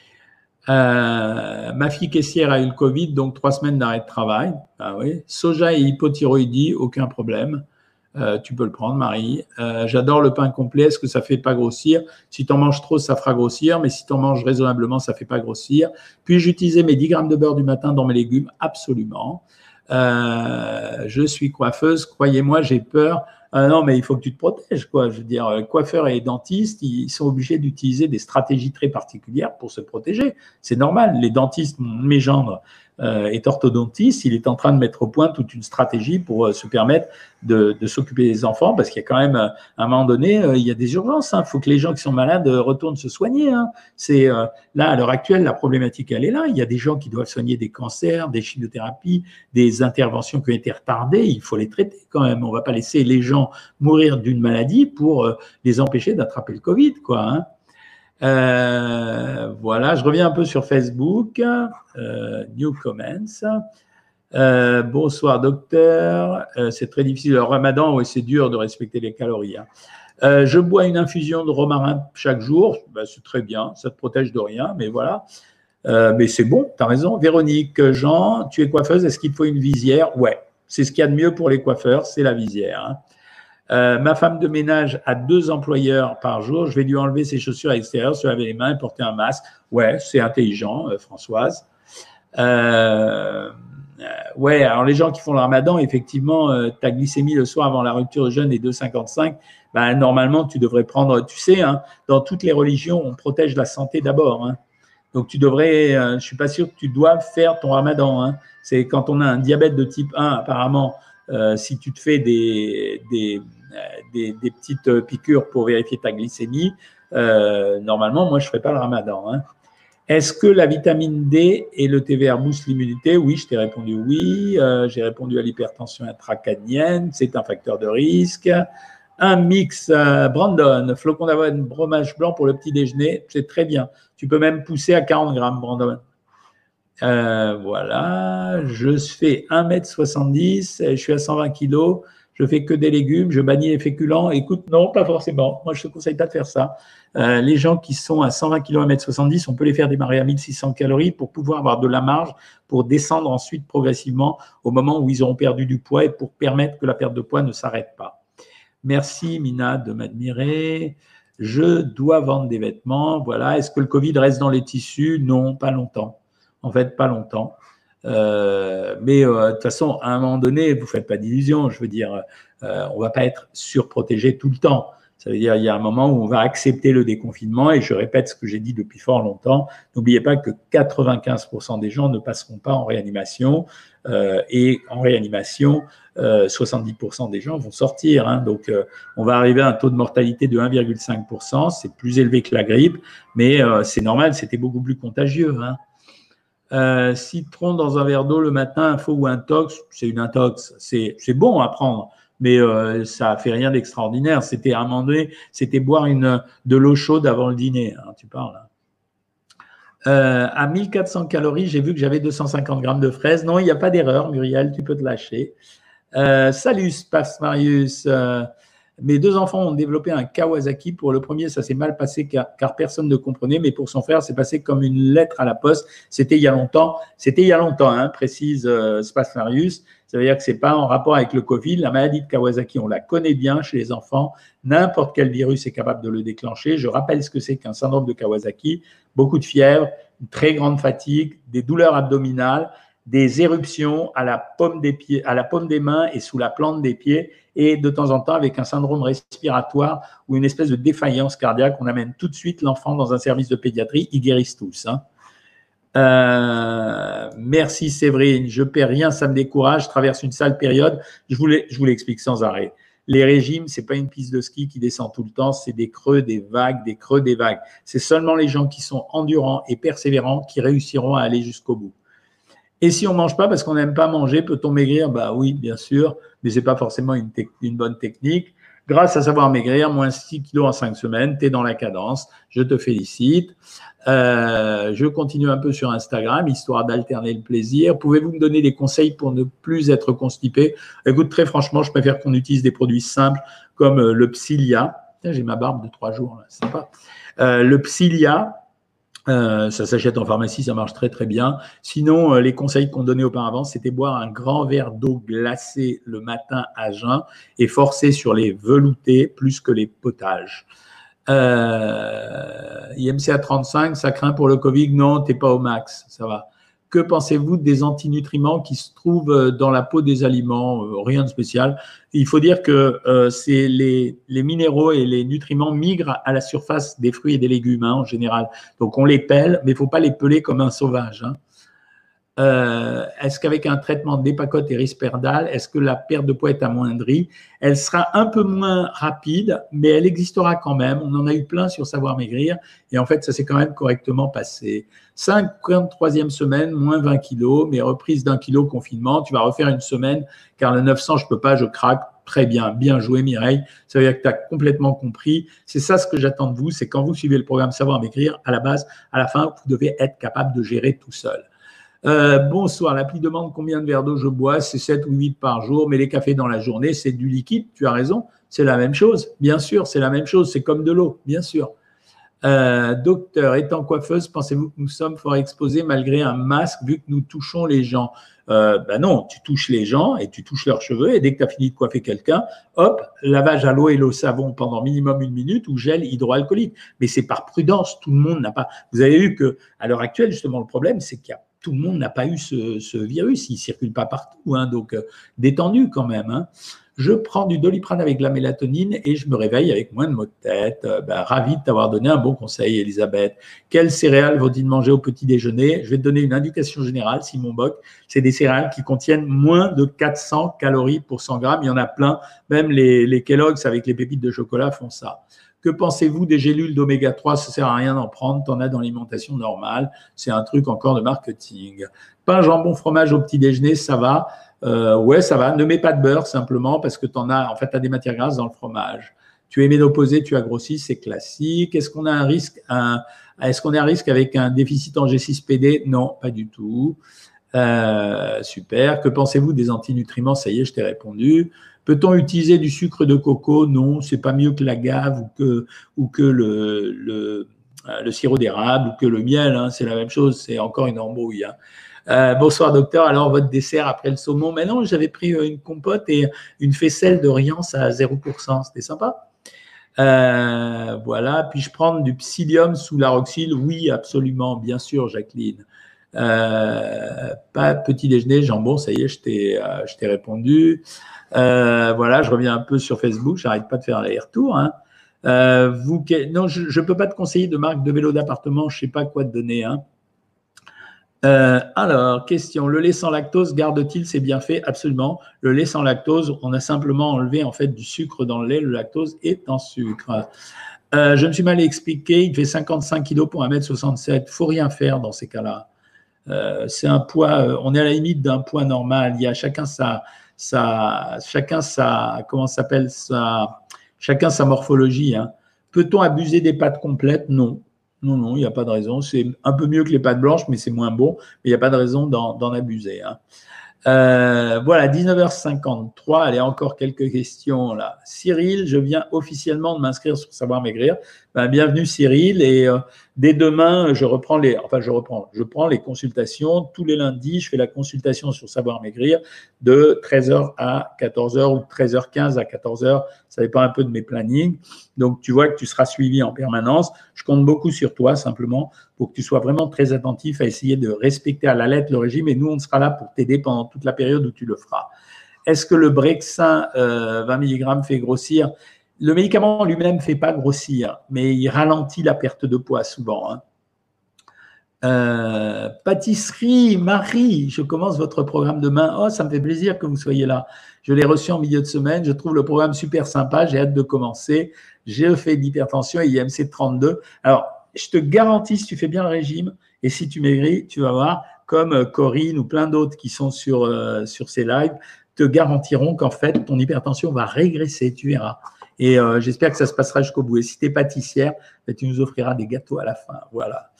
Euh, ma fille caissière a eu le Covid, donc trois semaines d'arrêt de travail. Ah oui. Soja et hypothyroïdie, aucun problème. Euh, tu peux le prendre, Marie. Euh, J'adore le pain complet. Est-ce que ça ne fait pas grossir? Si tu en manges trop, ça fera grossir, mais si tu en manges raisonnablement, ça ne fait pas grossir. Puis-je utiliser mes dix grammes de beurre du matin dans mes légumes? Absolument. Euh, je suis coiffeuse, croyez-moi, j'ai peur. Euh, non, mais il faut que tu te protèges, quoi. Je veux dire, coiffeurs et dentistes, ils sont obligés d'utiliser des stratégies très particulières pour se protéger. C'est normal. Les dentistes, mes gendres, euh, est orthodontiste, il est en train de mettre au point toute une stratégie pour euh, se permettre de, de s'occuper des enfants, parce qu'il y a quand même, euh, à un moment donné, euh, il y a des urgences. Il hein. faut que les gens qui sont malades euh, retournent se soigner. Hein. C'est euh, là, à l'heure actuelle, la problématique, elle est là. Il y a des gens qui doivent soigner des cancers, des chimiothérapies, des interventions qui ont été retardées. Il faut les traiter quand même. On ne va pas laisser les gens mourir d'une maladie pour euh, les empêcher d'attraper le Covid, quoi. Hein. Euh, voilà, je reviens un peu sur Facebook. Euh, new comments. Euh, bonsoir docteur. Euh, c'est très difficile le ramadan, oui, c'est dur de respecter les calories. Hein. Euh, je bois une infusion de romarin chaque jour. Ben, c'est très bien, ça te protège de rien, mais voilà. Euh, mais c'est bon, tu as raison. Véronique, Jean, tu es coiffeuse, est-ce qu'il te faut une visière? Ouais, c'est ce qu'il y a de mieux pour les coiffeurs, c'est la visière. Hein. Euh, ma femme de ménage a deux employeurs par jour. Je vais lui enlever ses chaussures à l'extérieur, se laver les mains et porter un masque. Ouais, c'est intelligent, euh, Françoise. Euh, euh, ouais, alors les gens qui font le ramadan, effectivement, euh, ta glycémie le soir avant la rupture de jeûne est deux virgule cinquante-cinq. Ben, normalement, tu devrais prendre, tu sais, hein, dans toutes les religions, on protège la santé d'abord. Hein. Donc, tu devrais, euh, je ne suis pas sûr que tu doives faire ton ramadan. Hein. C'est quand on a un diabète de type un, apparemment, euh, si tu te fais des, des Des, des petites piqûres pour vérifier ta glycémie, euh, normalement, moi, je ne ferai pas le ramadan. Hein. Est-ce que la vitamine D et le thé vert boostent l'immunité? Oui, je t'ai répondu oui. Euh, j'ai répondu à l'hypertension intracrânienne, c'est un facteur de risque. Un mix, euh, Brandon, flocon d'avoine, fromage blanc pour le petit déjeuner, c'est très bien. Tu peux même pousser à quarante grammes, Brandon. Euh, voilà, je fais un mètre soixante-dix, je suis à cent vingt kilos. Je fais que des légumes, je bannis les féculents. Écoute, non, pas forcément. Moi, je ne te conseille pas de faire ça. Euh, les gens qui sont à cent vingt kilos, un mètre soixante-dix, on peut les faire démarrer à mille six cents calories pour pouvoir avoir de la marge pour descendre ensuite progressivement au moment où ils auront perdu du poids et pour permettre que la perte de poids ne s'arrête pas. Merci, Mina, de m'admirer. Je dois vendre des vêtements. Voilà. Est-ce que le Covid reste dans les tissus? Non, pas longtemps. En fait, pas longtemps. Euh, mais euh, de toute façon, à un moment donné, vous ne faites pas d'illusions. Je veux dire, euh, on ne va pas être surprotégé tout le temps. Ça veut dire qu'il y a un moment où on va accepter le déconfinement. Et je répète ce que j'ai dit depuis fort longtemps. N'oubliez pas que quatre-vingt-quinze pour cent des gens ne passeront pas en réanimation. Euh, et en réanimation, euh, soixante-dix pour cent des gens vont sortir. Hein. Donc, euh, on va arriver à un taux de mortalité de un virgule cinq pour cent. C'est plus élevé que la grippe. Mais euh, c'est normal, c'était beaucoup plus contagieux. Hein. Euh, citron dans un verre d'eau le matin, info ou intox, c'est une intox, c'est bon à prendre, mais euh, ça fait rien d'extraordinaire. C'était à un moment donné, c'était boire une, de l'eau chaude avant le dîner, hein, tu parles. Hein. Euh, à mille quatre cents calories, j'ai vu que j'avais deux cent cinquante grammes de fraises. Non, il n'y a pas d'erreur, Muriel, tu peux te lâcher. Euh, salut, Space Marius. Euh, Mes deux enfants ont développé un Kawasaki. Pour le premier, ça s'est mal passé car, car personne ne comprenait, mais pour son frère, c'est passé comme une lettre à la poste. C'était il y a longtemps. C'était il y a longtemps, hein, précise euh, Space Marius. Ça veut dire que c'est pas en rapport avec le Covid. La maladie de Kawasaki, on la connaît bien chez les enfants. N'importe quel virus est capable de le déclencher. Je rappelle ce que c'est qu'un syndrome de Kawasaki. Beaucoup de fièvre, une très grande fatigue, des douleurs abdominales, des éruptions à la paume des pieds, à la paume des mains et sous la plante des pieds, et de temps en temps avec un syndrome respiratoire ou une espèce de défaillance cardiaque. On amène tout de suite l'enfant dans un service de pédiatrie, ils guérissent tous. Hein. Euh, merci Séverine, je perds rien, ça me décourage, je traverse une sale période. Je vous l'explique sans arrêt. Les régimes, c'est pas une piste de ski qui descend tout le temps, c'est des creux, des vagues, des creux, des vagues. C'est seulement les gens qui sont endurants et persévérants qui réussiront à aller jusqu'au bout. Et si on ne mange pas parce qu'on n'aime pas manger, peut-on maigrir? Bah oui, bien sûr, mais ce n'est pas forcément une, une bonne technique. Grâce à Savoir Maigrir, moins six kilos en cinq semaines, tu es dans la cadence, je te félicite. Euh, je continue un peu sur Instagram, histoire d'alterner le plaisir. Pouvez-vous me donner des conseils pour ne plus être constipé? Écoute, très franchement, je préfère qu'on utilise des produits simples comme le Psyllia. J'ai ma barbe de trois jours, là, c'est sympa. Euh, le Psyllia, Euh, ça s'achète en pharmacie, ça marche très très bien. Sinon, euh, les conseils qu'on donnait auparavant, c'était boire un grand verre d'eau glacée le matin à jeun et forcer sur les veloutés plus que les potages. Euh, I M C à trente-cinq, ça craint pour le Covid? Non, t'es pas au max, ça va. Que pensez-vous des antinutriments qui se trouvent dans la peau des aliments? euh, Rien de spécial. Il faut dire que euh, c'est les, les minéraux et les nutriments migrent à la surface des fruits et des légumes hein, en général. Donc on les pèle, mais il ne faut pas les peler comme un sauvage. Hein. Euh, est-ce qu'avec un traitement d'épacote et risperdal, est-ce que la perte de poids est amoindrie? Elle sera un peu moins rapide, mais elle existera quand même. On en a eu plein sur Savoir Maigrir et en fait, ça s'est quand même correctement passé. cinquante-troisième semaine, moins vingt kilos, mais reprise d'un kilo confinement. Tu vas refaire une semaine car le neuf cents, je peux pas, je craque. Très bien, bien joué Mireille. Ça veut dire que tu as complètement compris. C'est ça ce que j'attends de vous, c'est quand vous suivez le programme Savoir Maigrir, à la base, à la fin, vous devez être capable de gérer tout seul. Euh, bonsoir, l'appli demande combien de verres d'eau je bois, c'est sept ou huit par jour, mais les cafés dans la journée, c'est du liquide, tu as raison, c'est la même chose, bien sûr, c'est la même chose, c'est comme de l'eau, bien sûr. Euh, docteur, étant coiffeuse, pensez-vous que nous sommes fort exposés malgré un masque vu que nous touchons les gens? euh, Ben non, tu touches les gens et tu touches leurs cheveux et dès que tu as fini de coiffer quelqu'un, hop, lavage à l'eau et l'eau savon pendant minimum une minute ou gel hydroalcoolique. Mais c'est par prudence, tout le monde n'a pas… Vous avez vu qu'à l'heure actuelle, justement, le problème, c'est qu'il y a tout le monde n'a pas eu ce, ce virus, il ne circule pas partout, hein, donc euh, détendu quand même. Hein. Je prends du Doliprane avec de la mélatonine et je me réveille avec moins de maux de tête. Euh, ben, ravi de t'avoir donné un bon conseil, Elisabeth. Quelles céréales vaut-il manger au petit déjeuner? Je vais te donner une indication générale, Simon Bock. C'est des céréales qui contiennent moins de quatre cents calories pour cent grammes. Il y en a plein, même les, les Kellogg's avec les pépites de chocolat font ça. Que pensez-vous des gélules d'oméga trois? Ça ne sert à rien d'en prendre, tu en as dans l'alimentation normale. C'est un truc encore de marketing. Pain, jambon, fromage au petit déjeuner, ça va. Euh, ouais, ça va. Ne mets pas de beurre simplement parce que tu en as, en fait, tu as des matières grasses dans le fromage. Tu es ménopausé, tu as grossi, c'est classique. Est-ce qu'on a un risque, un, est-ce qu'on est à risque avec un déficit en G six P D? Non, pas du tout. Euh, super. Que pensez-vous des antinutriments? Ça y est, je t'ai répondu. Peut-on utiliser du sucre de coco? Non, c'est pas mieux que l'agave ou que, ou que le, le, le sirop d'érable ou que le miel. Hein, c'est la même chose, c'est encore une embrouille. Hein. Euh, bonsoir docteur, alors votre dessert après le saumon? Mais non, j'avais pris une compote et une faisselle de riance à zéro pour cent, c'était sympa. Euh, voilà, puis-je prendre du psyllium sous laroxyle? Oui, absolument, bien sûr, Jacqueline. Euh, pas petit déjeuner, jambon, ça y est, je t'ai, euh, je t'ai répondu. Euh, voilà, je reviens un peu sur Facebook, j'arrête pas de faire les retours. Hein. Euh, vous, non, je ne peux pas te conseiller de marque de vélo d'appartement, je ne sais pas quoi te donner. Hein. Euh, alors, question, le lait sans lactose garde-t-il ses bienfaits? Absolument. Le lait sans lactose, on a simplement enlevé en fait du sucre dans le lait, le lactose est en sucre. Euh, je me suis mal expliqué, il fait cinquante-cinq kilos pour un mètre soixante-sept, il ne faut rien faire dans ces cas-là. Euh, c'est un poids, euh, on est à la limite d'un poids normal, il y a chacun sa… Ça, chacun sa, comment ça s'appelle, sa, chacun sa morphologie. Hein. Peut-on abuser des pâtes complètes? Non, non, non, il n'y a pas de raison. C'est un peu mieux que les pâtes blanches, mais c'est moins bon. Mais il n'y a pas de raison d'en, d'en abuser. Hein. Euh, voilà, dix-neuf heures cinquante-trois. Allez, encore quelques questions là. Cyril, je viens officiellement de m'inscrire sur Savoir Maigrir. Ben, bienvenue Cyril. Et euh, dès demain, je reprends les, enfin je reprends, je prends les consultations tous les lundis. Je fais la consultation sur Savoir Maigrir de treize heures à quatorze heures ou de treize heures quinze à quatorze heures. Ça dépend un peu de mes plannings. Donc tu vois que tu seras suivi en permanence. Je compte beaucoup sur toi simplement pour que tu sois vraiment très attentif à essayer de respecter à la lettre le régime. Et nous, on sera là pour t'aider pendant toute la période où tu le feras. Est-ce que le Brexin euh, vingt milligrammes fait grossir? Le médicament lui-même ne fait pas grossir, mais il ralentit la perte de poids souvent. Hein. Euh, pâtisserie, Marie, je commence votre programme demain. Oh, ça me fait plaisir que vous soyez là. Je l'ai reçu en milieu de semaine. Je trouve le programme super sympa. J'ai hâte de commencer. J'ai fait d'hypertension et I M C trente-deux. Alors, je te garantis, si tu fais bien le régime et si tu maigris, tu vas voir, comme Corinne ou plein d'autres qui sont sur, euh, sur ces lives, te garantiront qu'en fait, ton hypertension va régresser, tu verras. Et euh, j'espère que ça se passera jusqu'au bout. Et si tu es pâtissière, ben, tu nous offriras des gâteaux à la fin. Voilà.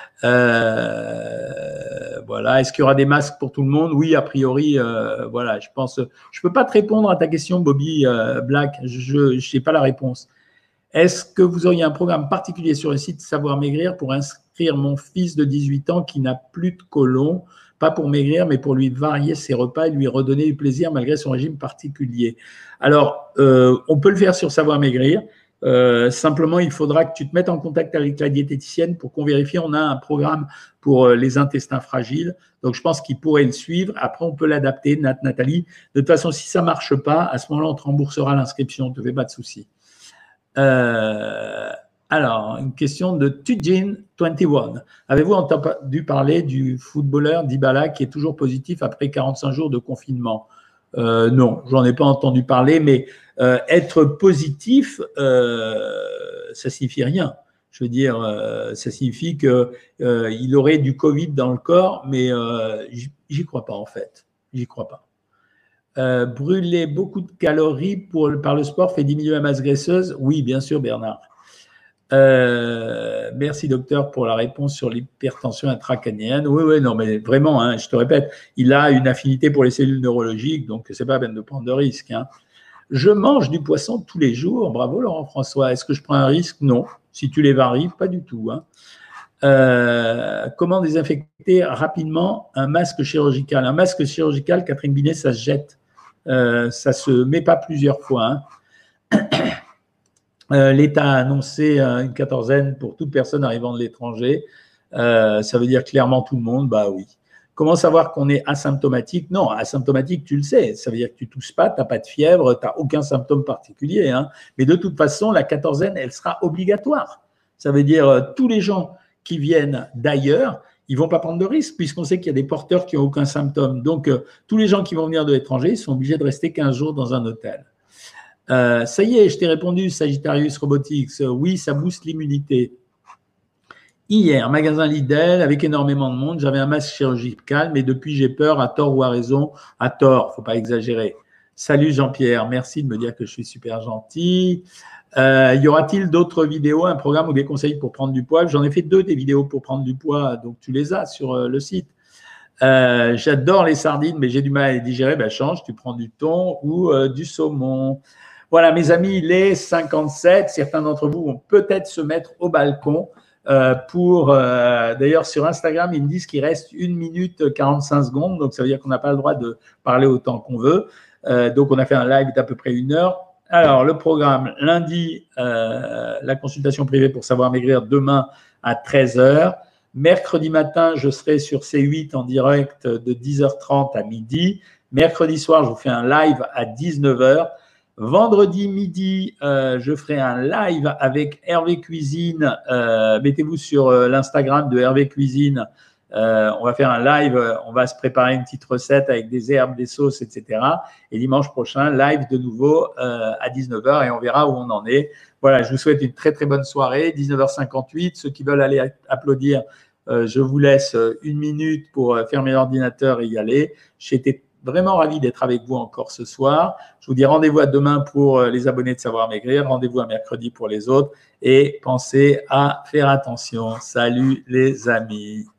Euh, voilà. Est-ce qu'il y aura des masques pour tout le monde? Oui, a priori, euh, voilà. Je pense. Je peux pas te répondre à ta question, Bobby euh, Black. Je n'ai pas la réponse. Est-ce que vous auriez un programme particulier sur le site Savoir Maigrir pour, ins inscrire mon fils de dix-huit ans qui n'a plus de côlon, pas pour maigrir, mais pour lui varier ses repas et lui redonner du plaisir malgré son régime particulier. Alors, euh, on peut le faire sur Savoir Maigrir. Euh, simplement, il faudra que tu te mettes en contact avec la diététicienne pour qu'on vérifie. On a un programme pour euh, les intestins fragiles. Donc, je pense qu'il pourrait le suivre. Après, on peut l'adapter, Nat, Nathalie. De toute façon, si ça ne marche pas, à ce moment-là, on te remboursera l'inscription. Ne te fais pas de soucis. Euh, alors, une question de Tujin vingt et un. Avez-vous entendu parler du footballeur Dybala qui est toujours positif après quarante-cinq jours de confinement? euh, Non, j'en ai pas entendu parler, mais euh, être positif, euh, ça signifie rien. Je veux dire, euh, ça signifie qu'il euh, aurait du Covid dans le corps, mais euh, j'y crois pas en fait. J'y crois pas. Euh, brûler beaucoup de calories pour, par le sport fait diminuer la masse graisseuse? Oui, bien sûr, Bernard. Euh, merci, docteur, pour la réponse sur l'hypertension intracrânienne. Oui, oui, non, mais vraiment, hein, je te répète, il a une affinité pour les cellules neurologiques, donc c'est pas la peine de prendre de risque. Hein. Je mange du poisson tous les jours. Bravo, Laurent-François. Est-ce que je prends un risque? Non. Si tu les varies, pas du tout. Hein. Euh, comment désinfecter rapidement un masque chirurgical? Un masque chirurgical, Catherine Binet, ça se jette. Euh, ça ne se met pas plusieurs fois. Hein. Euh, L'État a annoncé euh, une quatorzaine pour toute personne arrivant de l'étranger. Euh, ça veut dire clairement tout le monde? Bah oui. Comment savoir qu'on est asymptomatique? Non, asymptomatique, tu le sais. Ça veut dire que tu ne tousses pas, tu n'as pas de fièvre, tu n'as aucun symptôme particulier. Hein. Mais de toute façon, la quatorzaine, elle sera obligatoire. Ça veut dire euh, tous les gens qui viennent d'ailleurs, ils ne vont pas prendre de risque puisqu'on sait qu'il y a des porteurs qui n'ont aucun symptôme. Donc, euh, tous les gens qui vont venir de l'étranger, ils sont obligés de rester quinze jours dans un hôtel. Euh, ça y est, je t'ai répondu, Sagittarius Robotics. Oui, ça booste l'immunité. Hier, magasin Lidl, avec énormément de monde, j'avais un masque chirurgical, mais depuis, j'ai peur, à tort ou à raison. À tort, il ne faut pas exagérer. Salut Jean-Pierre, merci de me dire que je suis super gentil. Euh, y aura-t-il d'autres vidéos, un programme ou des conseils pour prendre du poids? J'en ai fait deux des vidéos pour prendre du poids, donc tu les as sur euh, le site. Euh, J'adore les sardines, mais j'ai du mal à les digérer. Ben, change, tu prends du thon ou euh, du saumon. Voilà, mes amis, il est cinquante-sept. Certains d'entre vous vont peut-être se mettre au balcon euh, pour… Euh, D'ailleurs, sur Instagram, ils me disent qu'il reste une minute quarante-cinq secondes. Donc, ça veut dire qu'on n'a pas le droit de parler autant qu'on veut. Euh, donc, on a fait un live d'à peu près une heure. Alors, le programme, lundi, euh, la consultation privée pour savoir maigrir demain à treize heures. Mercredi matin, je serai sur C huit en direct de dix heures trente à midi. Mercredi soir, je vous fais un live à dix-neuf heures. Vendredi midi, euh, je ferai un live avec Hervé Cuisine. Euh, Mettez-vous sur euh, l'Instagram de Hervé Cuisine. Euh, on va faire un live, on va se préparer une petite recette avec des herbes, des sauces, et cetera. Et dimanche prochain, live de nouveau euh, à dix-neuf heures et on verra où on en est. Voilà, je vous souhaite une très très bonne soirée. dix-neuf heures cinquante-huit. Ceux qui veulent aller applaudir, euh, je vous laisse une minute pour fermer l'ordinateur et y aller. J'étais vraiment ravi d'être avec vous encore ce soir. Je vous dis rendez-vous à demain pour les abonnés de Savoir Maigrir, rendez-vous à mercredi pour les autres et pensez à faire attention. Salut les amis.